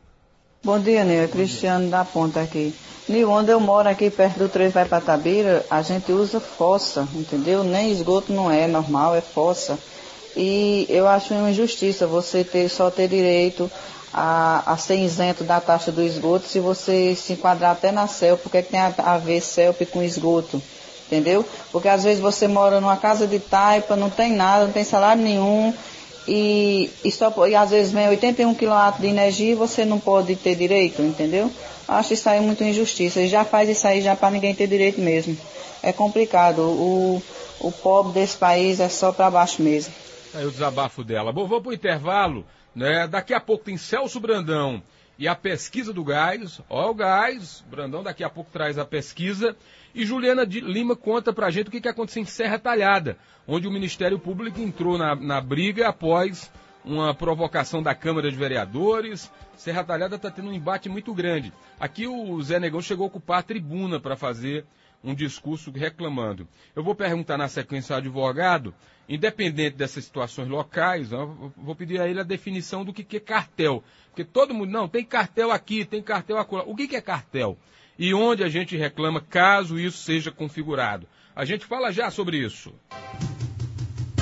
Bom dia, Nil. É Cristiano da Ponta aqui. Nil, onde eu moro aqui perto do Três Vai para Tabira, a gente usa fossa, entendeu? Nem esgoto não é normal, é fossa. E eu acho uma injustiça você ter, só ter direito a, a ser isento da taxa do esgoto se você se enquadrar até na CELP, porque tem a, a ver CELP com esgoto, entendeu? Porque às vezes você mora numa casa de taipa, não tem nada, não tem salário nenhum, E, e, só, e às vezes vem oitenta e um quilowatt de energia e você não pode ter direito, entendeu? Acho isso aí muito injustiça. E já faz isso aí já para ninguém ter direito mesmo. É complicado. O, o pobre desse país é só para baixo mesmo. Aí o desabafo dela. Bom, vou para o intervalo. Né? Daqui a pouco tem Celso Brandão e a pesquisa do gás. Ó o gás. Brandão daqui a pouco traz a pesquisa. E Juliana de Lima conta pra gente o que, que aconteceu em Serra Talhada, onde o Ministério Público entrou na, na briga após uma provocação da Câmara de Vereadores. Serra Talhada está tendo um embate muito grande. Aqui o Zé Negão chegou a ocupar a tribuna para fazer um discurso reclamando. Eu vou perguntar na sequência ao advogado, independente dessas situações locais, eu vou pedir a ele a definição do que, que é cartel. Porque todo mundo, não, tem cartel aqui, tem cartel acolá. O que, que é cartel? E onde a gente reclama caso isso seja configurado. A gente fala já sobre isso.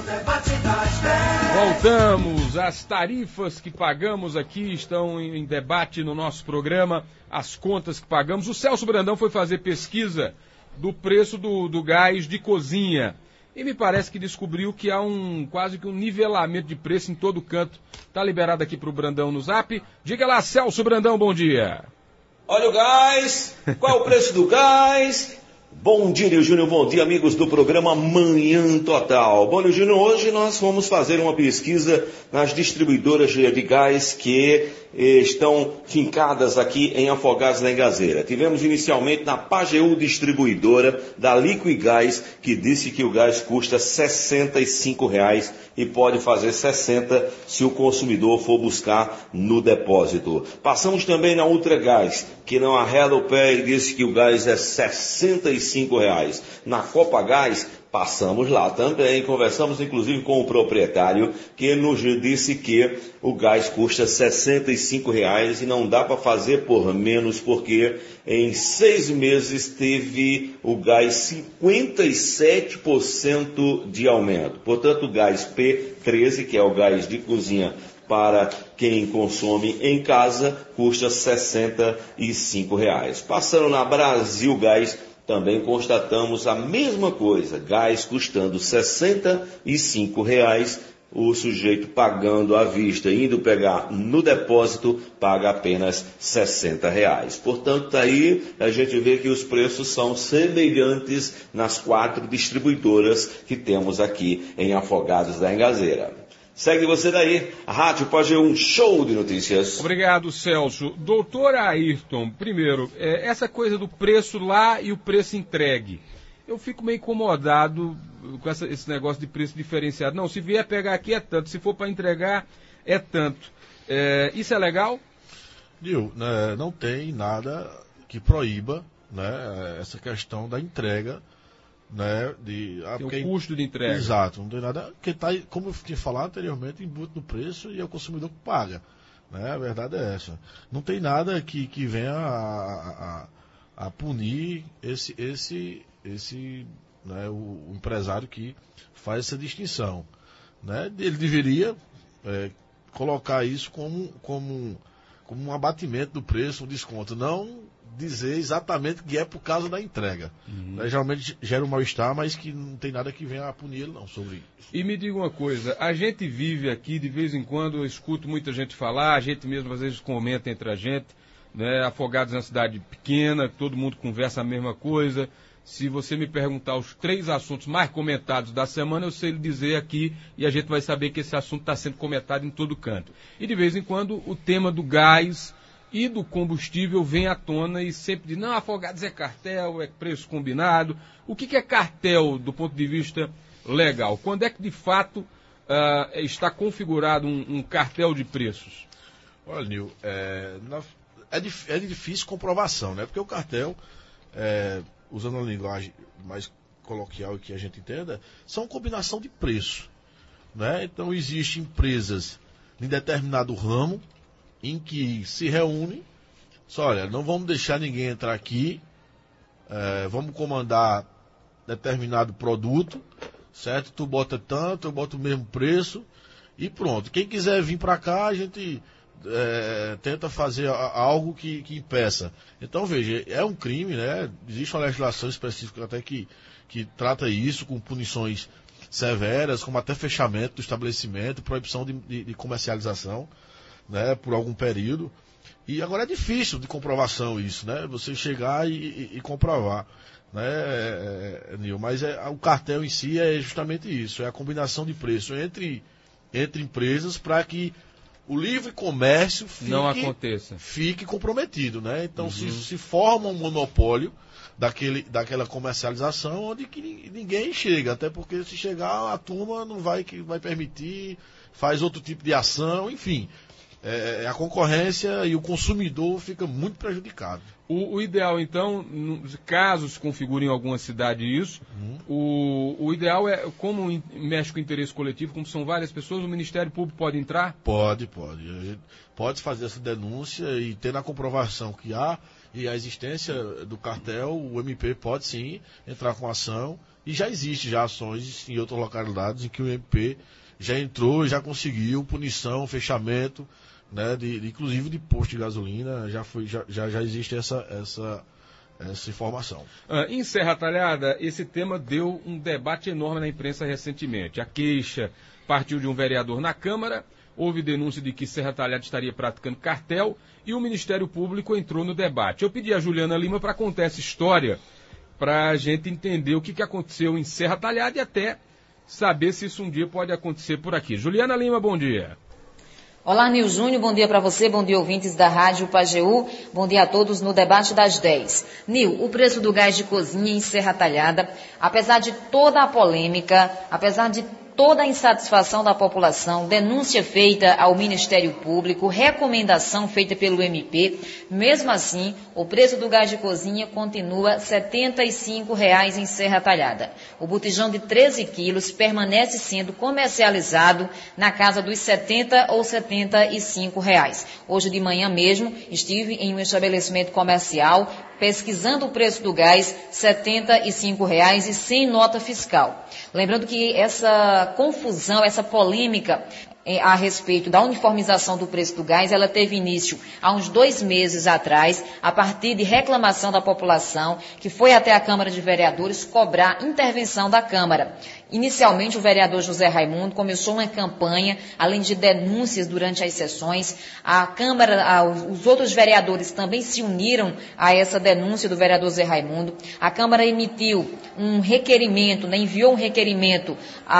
Voltamos. As tarifas que pagamos aqui estão em debate no nosso programa, as contas que pagamos. O Celso Brandão foi fazer pesquisa do preço do, do gás de cozinha e me parece que descobriu que há um quase que um nivelamento de preço em todo canto. Está liberado aqui para o Brandão no Zap. Diga lá, Celso Brandão, bom dia. Olha o gás, qual é o preço do gás? Bom dia, Nil Júnior, bom dia, amigos do programa Manhã Total. Bom, Nil Júnior, hoje nós vamos fazer uma pesquisa nas distribuidoras de gás que eh, estão fincadas aqui em Afogados da Engazeira. Tivemos inicialmente na Pajeú Distribuidora da Liquigás, que disse que o gás custa sessenta e cinco reais e pode fazer sessenta se o consumidor for buscar no depósito. Passamos também na Ultragás, que não arreda o pé e disse que o gás é sessenta e cinco reais. Na Copagás, passamos lá também, conversamos inclusive com o proprietário, que nos disse que o gás custa sessenta e cinco reais e não dá para fazer por menos, porque em seis meses teve o gás cinquenta e sete por cento de aumento. Portanto, o gás P treze, que é o gás de cozinha para quem consome em casa, custa sessenta e cinco reais. Passando na Brasil Gás, também constatamos a mesma coisa, gás custando sessenta e cinco reais, o sujeito pagando à vista, indo pegar no depósito, paga apenas sessenta reais. Portanto, aí a gente vê que os preços são semelhantes nas quatro distribuidoras que temos aqui em Afogados da Engazeira. Segue você daí, a Rádio Pajeú, um show de notícias. Obrigado, Celso. Doutor Ayrton, primeiro, é, essa coisa do preço lá e o preço entregue. Eu fico meio incomodado com essa, esse negócio de preço diferenciado. Não, se vier pegar aqui é tanto, se for para entregar é tanto. É, isso é legal? Nil, né, não tem nada que proíba, né, essa questão da entrega. Né, de, ah, tem o custo de entrega. Exato, não tem nada. Que tá, como eu tinha falado anteriormente, embuto no preço e é o consumidor que paga. Né, a verdade é essa. Não tem nada que, que venha a, a, a punir esse, esse, esse né, o, o empresário que faz essa distinção. Né, ele deveria é, colocar isso como, como, como um abatimento do preço, um desconto. Não dizer exatamente que é por causa da entrega. Uhum. Né, geralmente gera um mal-estar, mas que não tem nada que venha a punir ele não sobre isso. E me diga uma coisa, a gente vive aqui, de vez em quando eu escuto muita gente falar, a gente mesmo às vezes comenta entre a gente, né, Afogados é uma cidade pequena, todo mundo conversa a mesma coisa. Se você me perguntar os três assuntos mais comentados da semana, eu sei lhe dizer aqui e a gente vai saber que esse assunto está sendo comentado em todo canto. E de vez em quando o tema do gás e do combustível vem à tona e sempre diz, não, Afogados é cartel, é preço combinado. O que, que é cartel do ponto de vista legal? Quando é que de fato uh, está configurado um, um cartel de preços? Olha, Nil, é, na, é, dif, é de difícil comprovação, né? Porque o cartel, é, usando a linguagem mais coloquial que a gente entenda, são combinação de preço. Né? Então existem empresas em determinado ramo em que se reúnem, só olha, não vamos deixar ninguém entrar aqui, é, vamos comandar determinado produto, certo? Tu bota tanto, eu boto o mesmo preço e pronto. Quem quiser vir para cá, a gente é, tenta fazer algo que, que impeça. Então, veja, é um crime, né? Existe uma legislação específica até que, que trata isso com punições severas, como até fechamento do estabelecimento, proibição de, de, de comercialização, né, por algum período. E agora é difícil de comprovação isso, né? Você chegar e, e, e comprovar, né, é, é, Nil? Mas é, o cartel em si é justamente isso, é a combinação de preço entre, entre empresas para que o livre comércio fique, não aconteça. Fique comprometido, né? Então uhum. se, se forma um monopólio daquele, daquela comercialização onde que ninguém chega, até porque se chegar a turma não vai, que vai permitir, faz outro tipo de ação, enfim. É, a concorrência e o consumidor fica muito prejudicado. O, o ideal, então, caso se configure em alguma cidade isso, uhum. o, o ideal é, como mexe com o interesse coletivo, como são várias pessoas, o Ministério Público pode entrar? Pode, pode. Pode fazer essa denúncia e tendo a comprovação que há e a existência do cartel, o M P pode sim entrar com ação, e já existe já ações em outras localidades em que o M P já entrou, já conseguiu punição, fechamento, né, de, de, inclusive de posto de gasolina, já, foi, já, já, já existe essa, essa, essa informação. Ah, em Serra Talhada, esse tema deu um debate enorme na imprensa recentemente. A queixa partiu de um vereador na Câmara, houve denúncia de que Serra Talhada estaria praticando cartel e o Ministério Público entrou no debate. Eu pedi a Juliana Lima para contar essa história, para a gente entender o que, que aconteceu em Serra Talhada e até saber se isso um dia pode acontecer por aqui. Juliana Lima, bom dia. Olá, Nil Júnior, bom dia para você, bom dia ouvintes da Rádio Pajeú, bom dia a todos no debate das dez. Nil, o preço do gás de cozinha em Serra Talhada, apesar de toda a polêmica, apesar de toda a insatisfação da população, denúncia feita ao Ministério Público, recomendação feita pelo M P, mesmo assim, o preço do gás de cozinha continua setenta e cinco reais em Serra Talhada. O botijão de treze quilos permanece sendo comercializado na casa dos setenta ou setenta e cinco reais. Hoje de manhã mesmo, estive em um estabelecimento comercial pesquisando o preço do gás, setenta e cinco reais e sem nota fiscal. Lembrando que essa confusão, essa polêmica eh, a respeito da uniformização do preço do gás, ela teve início há uns dois meses atrás, a partir de reclamação da população, que foi até a Câmara de Vereadores cobrar intervenção da Câmara. Inicialmente, o vereador José Raimundo começou uma campanha, além de denúncias durante as sessões. A Câmara, a, os outros vereadores também se uniram a essa denúncia do vereador José Raimundo. A Câmara emitiu um requerimento, né, enviou um requerimento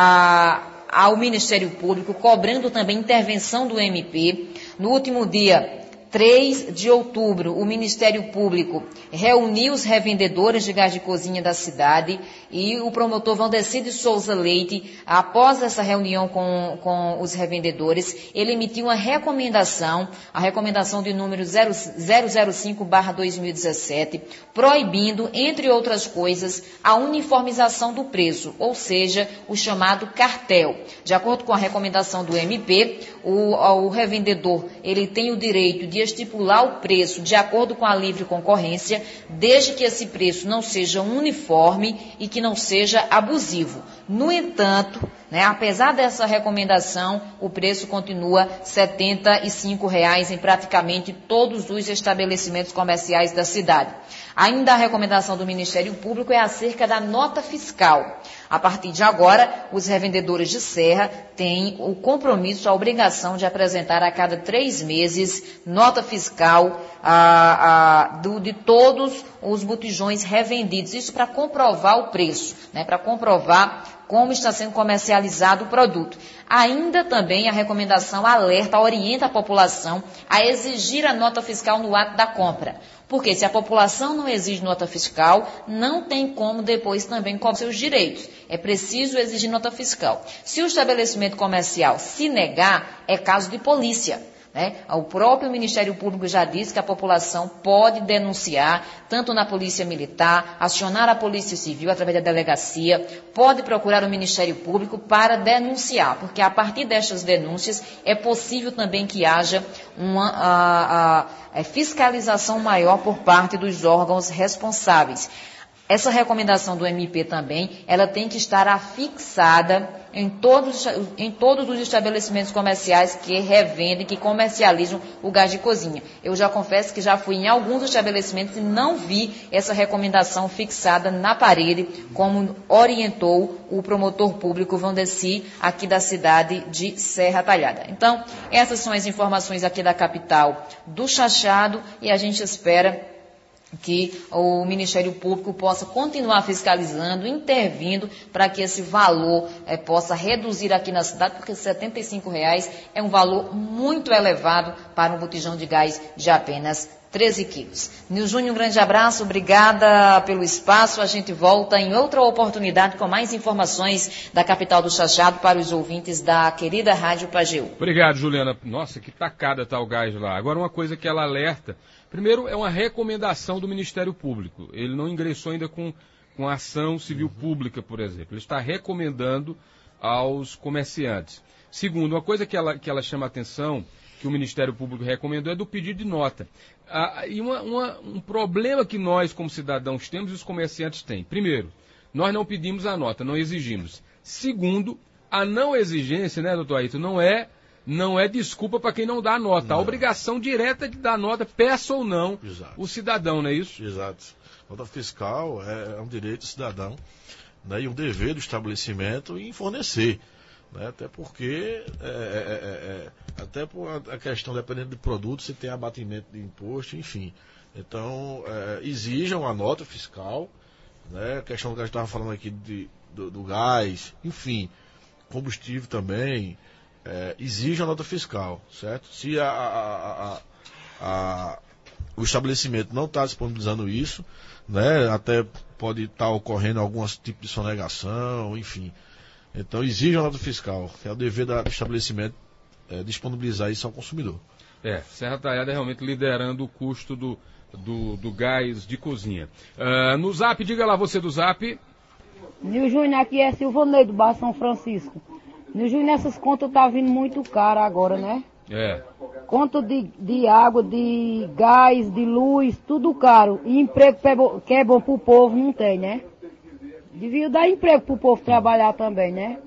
a, ao Ministério Público, cobrando também intervenção do M P. No último dia três de outubro, o Ministério Público reuniu os revendedores de gás de cozinha da cidade e o promotor Valdeci de Souza Leite, após essa reunião com, com os revendedores, ele emitiu uma recomendação, a recomendação de número zero zero cinco barra dois mil e dezessete, proibindo, entre outras coisas, a uniformização do preço, ou seja, o chamado cartel. De acordo com a recomendação do M P, o, o revendedor ele tem o direito de estipular o preço de acordo com a livre concorrência, desde que esse preço não seja uniforme e que não seja abusivo. No entanto, né, apesar dessa recomendação, o preço continua setenta e cinco reais em praticamente todos os estabelecimentos comerciais da cidade. Ainda a recomendação do Ministério Público é acerca da nota fiscal. A partir de agora, os revendedores de Serra têm o compromisso, a obrigação de apresentar a cada três meses nota fiscal a, a, do, de todos os botijões revendidos. Isso para comprovar o preço, né, para comprovar como está sendo comercializado o produto. Ainda também a recomendação alerta, orienta a população a exigir a nota fiscal no ato da compra. Porque se a população não exige nota fiscal, não tem como depois também cobrar seus direitos. É preciso exigir nota fiscal. Se o estabelecimento comercial se negar, é caso de polícia. Né? O próprio Ministério Público já disse que a população pode denunciar, tanto na Polícia Militar, acionar a Polícia Civil através da delegacia, pode procurar o Ministério Público para denunciar, porque a partir destas denúncias é possível também que haja uma a, a, a fiscalização maior por parte dos órgãos responsáveis. Essa recomendação do M P também, ela tem que estar afixada em todos, em todos os estabelecimentos comerciais que revendem, que comercializam o gás de cozinha. Eu já confesso que já fui em alguns estabelecimentos e não vi essa recomendação fixada na parede, como orientou o promotor público Valdeci, aqui da cidade de Serra Talhada. Então, essas são as informações aqui da capital do Chachado e a gente espera que o Ministério Público possa continuar fiscalizando, intervindo, para que esse valor eh, possa reduzir aqui na cidade, porque setenta e cinco reais é um valor muito elevado para um botijão de gás de apenas treze quilos. Nil Júnior, um grande abraço, obrigada pelo espaço. A gente volta em outra oportunidade com mais informações da capital do Chachado para os ouvintes da querida Rádio Pajeú. Obrigado, Juliana. Nossa, que tacada está o gás lá. Agora, uma coisa que ela alerta. Primeiro, é uma recomendação do Ministério Público. Ele não ingressou ainda com, com ação civil pública, por exemplo. Ele está recomendando aos comerciantes. Segundo, uma coisa que ela, que ela chama a atenção que o Ministério Público recomendou é do pedido de nota. Ah, e uma, uma, um problema que nós, como cidadãos, temos e os comerciantes têm. Primeiro, nós não pedimos a nota, não exigimos. Segundo, a não exigência, né, doutor Ayrton, não é, não é desculpa para quem não dá a nota. Não. A obrigação direta de dar nota, peça ou não, Exato. o cidadão, não é isso? Exato. Nota fiscal é, é um direito do cidadão, né, e um dever do estabelecimento em fornecer. Né, até porque, é, é, é, até por a questão, dependendo do produto, se tem abatimento de imposto, enfim. Então, é, exijam a nota fiscal, né, a questão que a gente estava falando aqui de, do, do gás, enfim, combustível também, é, exige a nota fiscal, certo? Se a, a, a, a, o estabelecimento não está disponibilizando isso, né, até pode estar tá ocorrendo algum tipo de sonegação, enfim. Então exige a nota fiscal, que é o dever da, do estabelecimento é, disponibilizar isso ao consumidor. É, Serra Talhada é realmente liderando o custo do, do, do gás de cozinha. Uh, no Zap, diga lá você do Zap. Nil Júnior, aqui é Silvanei do Bairro São Francisco. Nil Júnior, essas contas tá vindo muito cara agora, né? É. Conta de, de água, de gás, de luz, tudo caro. E emprego que é bom pro povo não tem, né? Devia dar emprego pro povo trabalhar também, né?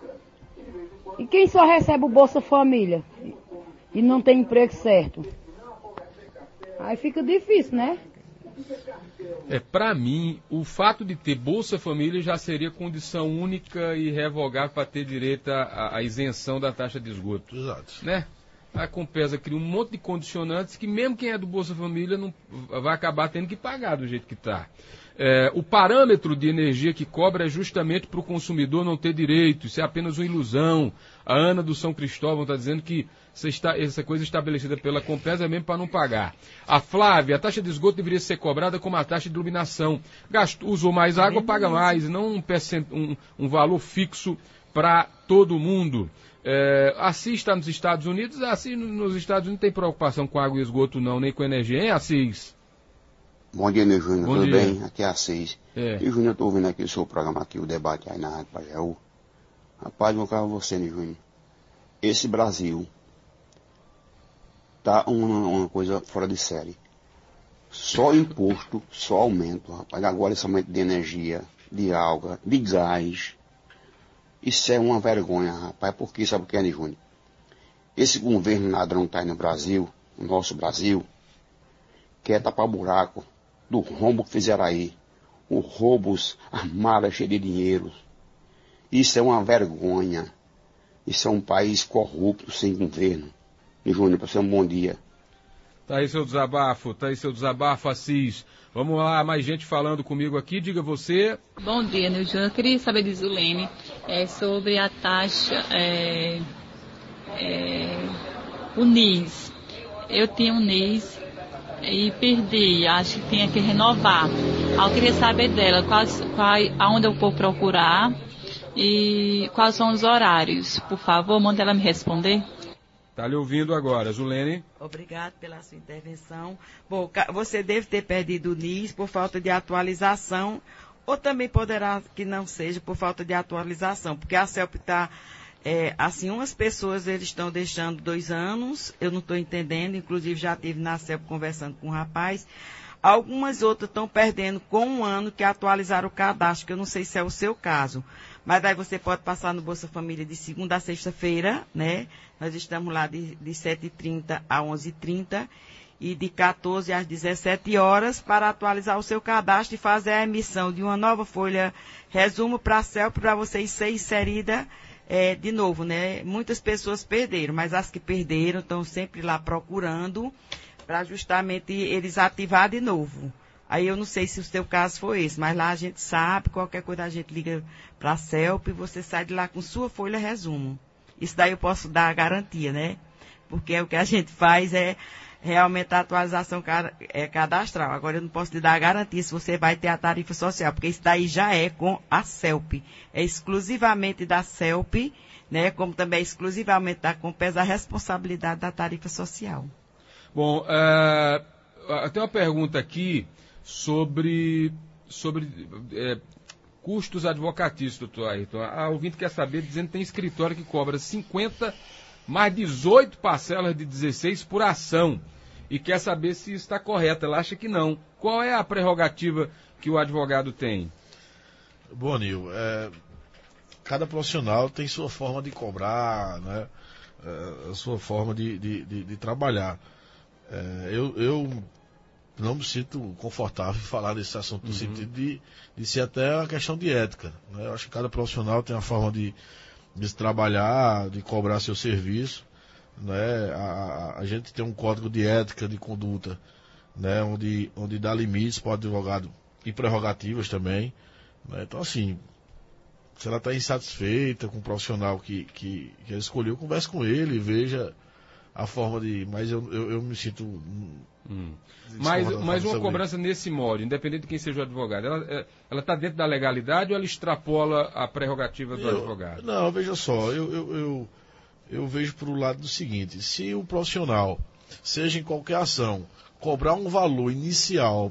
E quem só recebe o Bolsa Família e não tem emprego certo? Aí fica difícil, né? É, para mim, o fato de ter Bolsa Família já seria condição única e revogável para ter direito à, à isenção da taxa de esgoto. Exato. Né? A Compesa cria um monte de condicionantes que mesmo quem é do Bolsa Família não vai acabar tendo que pagar do jeito que está. É, o parâmetro de energia que cobra é justamente para o consumidor não ter direito, isso é apenas uma ilusão. A Ana do São Cristóvão está dizendo que essa, está, essa coisa estabelecida pela Compesa é mesmo para não pagar. A Flávia, a taxa de esgoto deveria ser cobrada como a taxa de iluminação. Gasto, usou mais água, paga mais, não um, percent, um, um valor fixo para todo mundo. É, Assis está nos Estados Unidos, Assis nos Estados Unidos não tem preocupação com água e esgoto não, nem com energia, hein, Assis? Bom dia, meu Júnior, Bom tudo dia. bem? Aqui é Assis. É. E Júnior, eu estou ouvindo aqui o seu programa aqui, o debate aí na Rádio Pajeú. Rapaz, vou falar com você, né, Júnior? Esse Brasil tá uma, uma coisa fora de série. Só imposto, só aumento, rapaz. Agora esse aumento de energia, de água, de gás. Isso é uma vergonha, rapaz. Por que? Sabe o que é, né, Júnior? Esse governo ladrão que tá aí no Brasil, no nosso Brasil, quer tapar buraco do rombo que fizeram aí. Os roubos, as malas cheias de dinheiro. Isso é uma vergonha. Isso é um país corrupto, sem governo. E Júnior, para você um bom dia. Tá aí seu desabafo, tá aí seu desabafo, Assis. Vamos lá, mais gente falando comigo aqui, diga você. Bom dia, Nil Júnior. Eu queria saber de Zulene é, sobre a taxa, é, é, o N I S. Eu tinha um N I S e perdi, acho que tinha que renovar. Eu queria saber dela, quais, quais, aonde eu vou procurar e quais são os horários. Por favor, manda ela me responder. Está lhe ouvindo agora, Zulene. Obrigado pela sua intervenção. Bom, você deve ter perdido o N I S por falta de atualização, ou também poderá que não seja por falta de atualização, porque a CELP está, é, assim, umas pessoas eles estão deixando dois anos, eu não estou entendendo, inclusive já estive na CELP conversando com um rapaz, algumas outras estão perdendo com um ano que atualizaram o cadastro, que eu não sei se é o seu caso. Mas aí você pode passar no Bolsa Família de segunda a sexta-feira, né? Nós estamos lá de, de sete e trinta a onze e trinta e de quatorze às dezessete horas para atualizar o seu cadastro e fazer a emissão de uma nova folha resumo para a CELP para você ser inserida é, de novo, né? Muitas pessoas perderam, mas as que perderam estão sempre lá procurando para justamente eles ativar de novo. Aí eu não sei se o seu caso foi esse, mas lá a gente sabe, qualquer coisa a gente liga para a CELP e você sai de lá com sua folha resumo. Isso daí eu posso dar a garantia, né? Porque o que a gente faz é realmente a atualização cadastral. Agora eu não posso lhe dar a garantia se você vai ter a tarifa social, porque isso daí já é com a CELP. É exclusivamente da CELP, né? Como também é exclusivamente da Compesa a responsabilidade da tarifa social. Bom, uh, tem uma pergunta aqui sobre, sobre é, custos advocatícios, doutor Ayrton. A ouvinte quer saber, dizendo que tem escritório que cobra cinquenta mais dezoito parcelas de dezesseis por ação. E quer saber se isso está correto. Ela acha que não. Qual é a prerrogativa que o advogado tem? Bom, Nil, é, cada profissional tem sua forma de cobrar, né? É, a sua forma de, de, de, de trabalhar. É, eu, eu não me sinto confortável em falar desse assunto, no uhum. sentido de, de ser até uma questão de ética, né? Eu acho que cada profissional tem uma forma de, de se trabalhar, de cobrar seu serviço, né? A, a, a gente tem um código de ética, de conduta, né? onde, onde dá limites para o advogado e prerrogativas também, né? Então, assim, se ela está insatisfeita com o profissional que, que, que ela escolheu, converse com ele, veja a forma de... Mas eu, eu, eu me sinto... Hum. Mas, mas uma cobrança ele. nesse modo, independente de quem seja o advogado, ela está dentro da legalidade ou ela extrapola a prerrogativa do eu, advogado? Não, veja só, eu, eu, eu, eu vejo por o lado do seguinte: se o profissional, seja em qualquer ação, cobrar um valor inicial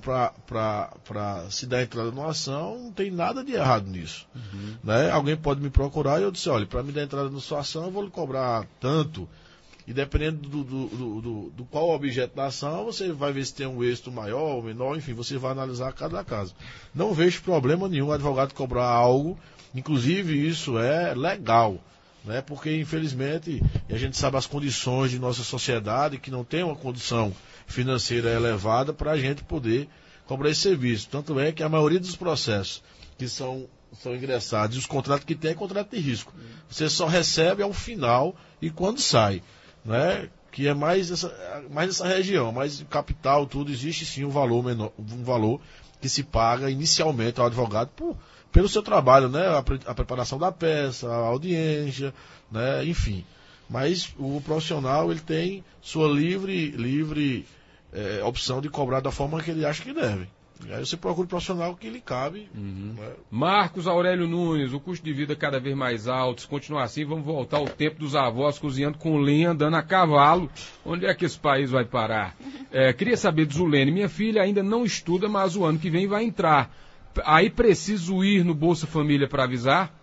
para se dar entrada numa ação, não tem nada de errado nisso. Uhum. Né? Alguém pode me procurar e eu disse, olha, para me dar entrada na sua ação, eu vou lhe cobrar tanto. E dependendo do, do, do, do, do qual o objeto da ação, você vai ver se tem um êxito maior ou menor, enfim, você vai analisar cada caso. Não vejo problema nenhum o advogado cobrar algo, inclusive isso é legal, né? Porque infelizmente a gente sabe as condições de nossa sociedade, que não tem uma condição financeira elevada para a gente poder cobrar esse serviço. Tanto é que a maioria dos processos que são, são ingressados, e os contratos que tem é contrato de risco. Você só recebe ao final e quando sai. Né, que é mais essa, mais essa região, mais capital, tudo, existe sim um valor menor, um valor que se paga inicialmente ao advogado por, pelo seu trabalho, né, a, a preparação da peça, a audiência, né, enfim. Mas o profissional ele tem sua livre, livre é, opção de cobrar da forma que ele acha que deve. Aí você procura o profissional que lhe cabe. Uhum. Né? Marcos Aurélio Nunes, o custo de vida cada vez mais alto. Se continuar assim, vamos voltar ao tempo dos avós cozinhando com lenha, andando a cavalo. Onde é que esse país vai parar? É, queria saber de Zulene, minha filha ainda não estuda, mas o ano que vem vai entrar. Aí preciso ir no Bolsa Família para avisar?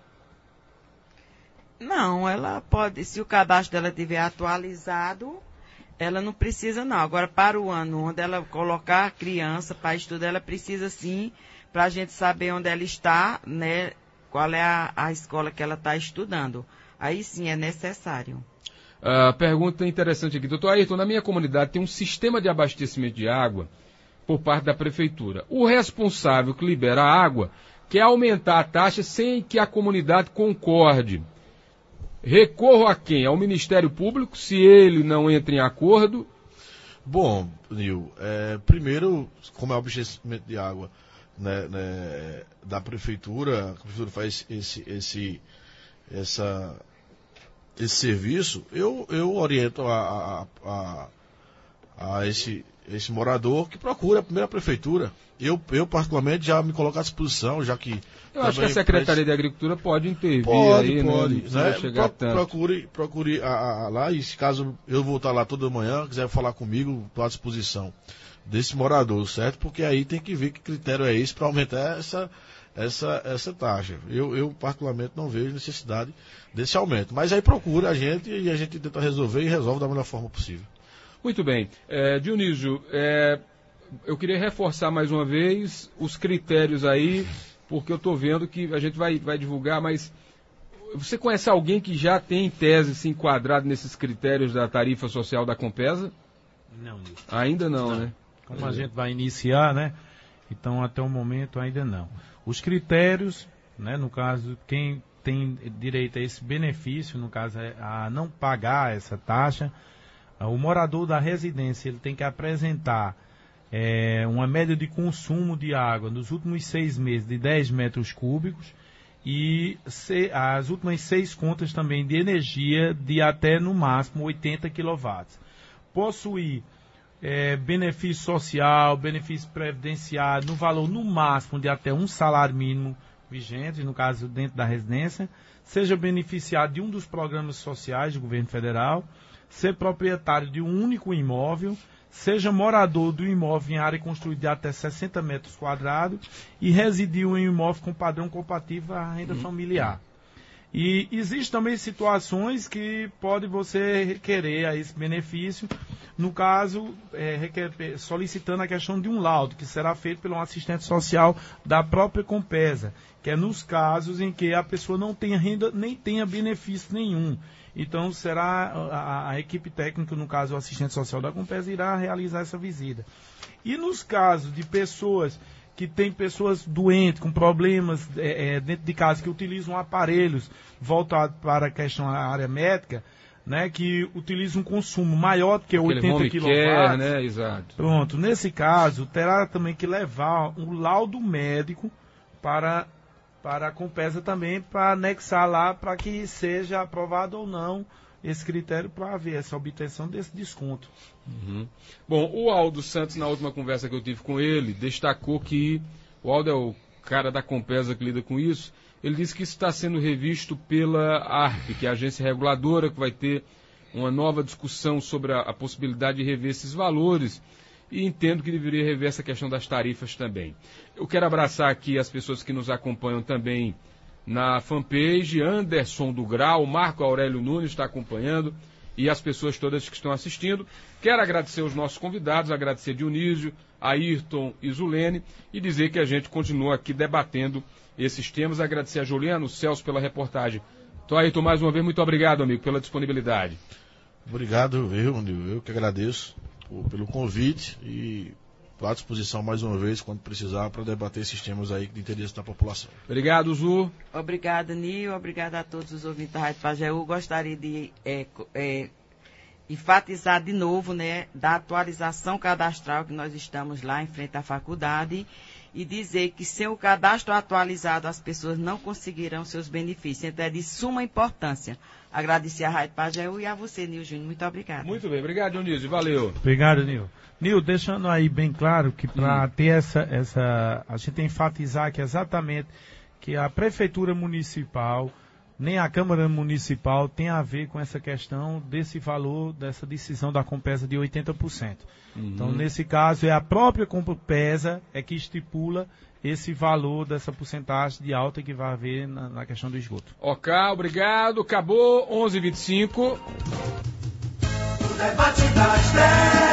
Não, ela pode, se o cadastro dela estiver atualizado, ela não precisa não. Agora, para o ano onde ela colocar a criança para estudar, ela precisa sim, para a gente saber onde ela está, né, qual é a, a escola que ela está estudando. Aí sim é necessário. Uh, pergunta interessante aqui. Doutor Ayrton, na minha comunidade tem um sistema de abastecimento de água por parte da prefeitura. O responsável que libera a água quer aumentar a taxa sem que a comunidade concorde. Recorro a quem? Ao Ministério Público, se ele não entra em acordo? Bom, Nil, é, primeiro, como é o abastecimento de água, né, né, da prefeitura, a prefeitura faz esse, esse, essa, esse serviço, eu, eu oriento a, a, a, a esse, esse morador que procura a primeira prefeitura. Eu, eu, particularmente, já me coloco à disposição, já que... Eu acho que a Secretaria de Agricultura pode intervir pode, aí, pode, né? Não vai né? chegar Pro, tanto. Procure, procure a, a, lá, e se caso eu voltar lá toda manhã, quiser falar comigo, estou à disposição desse morador, certo? Porque aí tem que ver que critério é esse para aumentar essa, essa, essa taxa. Eu, eu, particularmente, não vejo necessidade desse aumento. Mas aí procura a gente e a gente tenta resolver e resolve da melhor forma possível. Muito bem. É, Dionísio, é, eu queria reforçar mais uma vez os critérios aí, porque eu estou vendo que a gente vai, vai divulgar, mas você conhece alguém que já tem em tese se enquadrado nesses critérios da tarifa social da Compesa? Não. Ainda não, não. né? Como a gente vai iniciar, né? Então, até o momento, ainda não. Os critérios, né? No caso, quem tem direito a esse benefício, no caso, é a não pagar essa taxa, o morador da residência, ele tem que apresentar É, uma média de consumo de água nos últimos seis meses de dez metros cúbicos e se, as últimas seis contas também de energia de até no máximo oitenta quilowatts. Possuir é, benefício social, benefício previdenciário no valor no máximo de até um salário mínimo vigente, no caso dentro da residência, seja beneficiado de um dos programas sociais do governo federal, ser proprietário de um único imóvel, seja morador do imóvel em área construída de até sessenta metros quadrados e residiu em um imóvel com padrão compatível à renda familiar. E existem também situações que pode você requerer a esse benefício, no caso, é, requer, solicitando a questão de um laudo, que será feito pelo assistente social da própria Compesa, que é nos casos em que a pessoa não tenha renda, nem tenha benefício nenhum. Então, será a, a equipe técnica, no caso, o assistente social da Compesa, irá realizar essa visita. E nos casos de pessoas que têm pessoas doentes, com problemas é, é, dentro de casa, que utilizam aparelhos voltados para a questão da área médica, né, que utilizam um consumo maior do que Aquele oitenta quilowatts, né? Exato. Pronto, nesse caso, terá também que levar um laudo médico para, para a Compesa também, para anexar lá, para que seja aprovado ou não esse critério para haver essa obtenção desse desconto. Uhum. Bom, o Aldo Santos, na última conversa que eu tive com ele, destacou que o Aldo é o cara da Compesa que lida com isso. Ele disse que isso está sendo revisto pela A R P, que é a agência reguladora, que vai ter uma nova discussão sobre a, a possibilidade de rever esses valores, e entendo que deveria rever essa questão das tarifas também. Eu quero abraçar aqui as pessoas que nos acompanham também na fanpage. Anderson do Grau, Marco Aurélio Nunes está acompanhando, e as pessoas todas que estão assistindo. Quero agradecer os nossos convidados, agradecer Dionísio, Ayrton e Zulene, e dizer que a gente continua aqui debatendo esses temas. Agradecer a Juliana, o Celso pela reportagem. Então, Ayrton, mais uma vez, muito obrigado, amigo, pela disponibilidade. Obrigado, eu, eu que agradeço por, pelo convite, e estou à disposição mais uma vez, quando precisar, para debater esses temas aí de interesse da população. Obrigado, Zu. Obrigada, Nil. Obrigada a todos os ouvintes da Rádio Pajeú. Gostaria de é, é, enfatizar de novo, né, da atualização cadastral, que nós estamos lá em frente à faculdade, e dizer que sem o cadastro atualizado as pessoas não conseguirão seus benefícios. Então é de suma importância. Agradecer à Rádio Pajeú e a você, Nil Júnior. Muito obrigada. Muito bem, obrigado, Dionísio. Valeu. Obrigado, Nil. Nil, deixando aí bem claro que para hum. ter essa, essa... A gente tem que enfatizar que exatamente que a Prefeitura Municipal, nem a Câmara Municipal tem a ver com essa questão desse valor, dessa decisão da Compesa de oitenta por cento. Uhum. Então, nesse caso, é a própria Compesa é que estipula esse valor dessa porcentagem de alta que vai haver na, na questão do esgoto. Ok, obrigado. Acabou, onze e vinte e cinco. O debate das dez.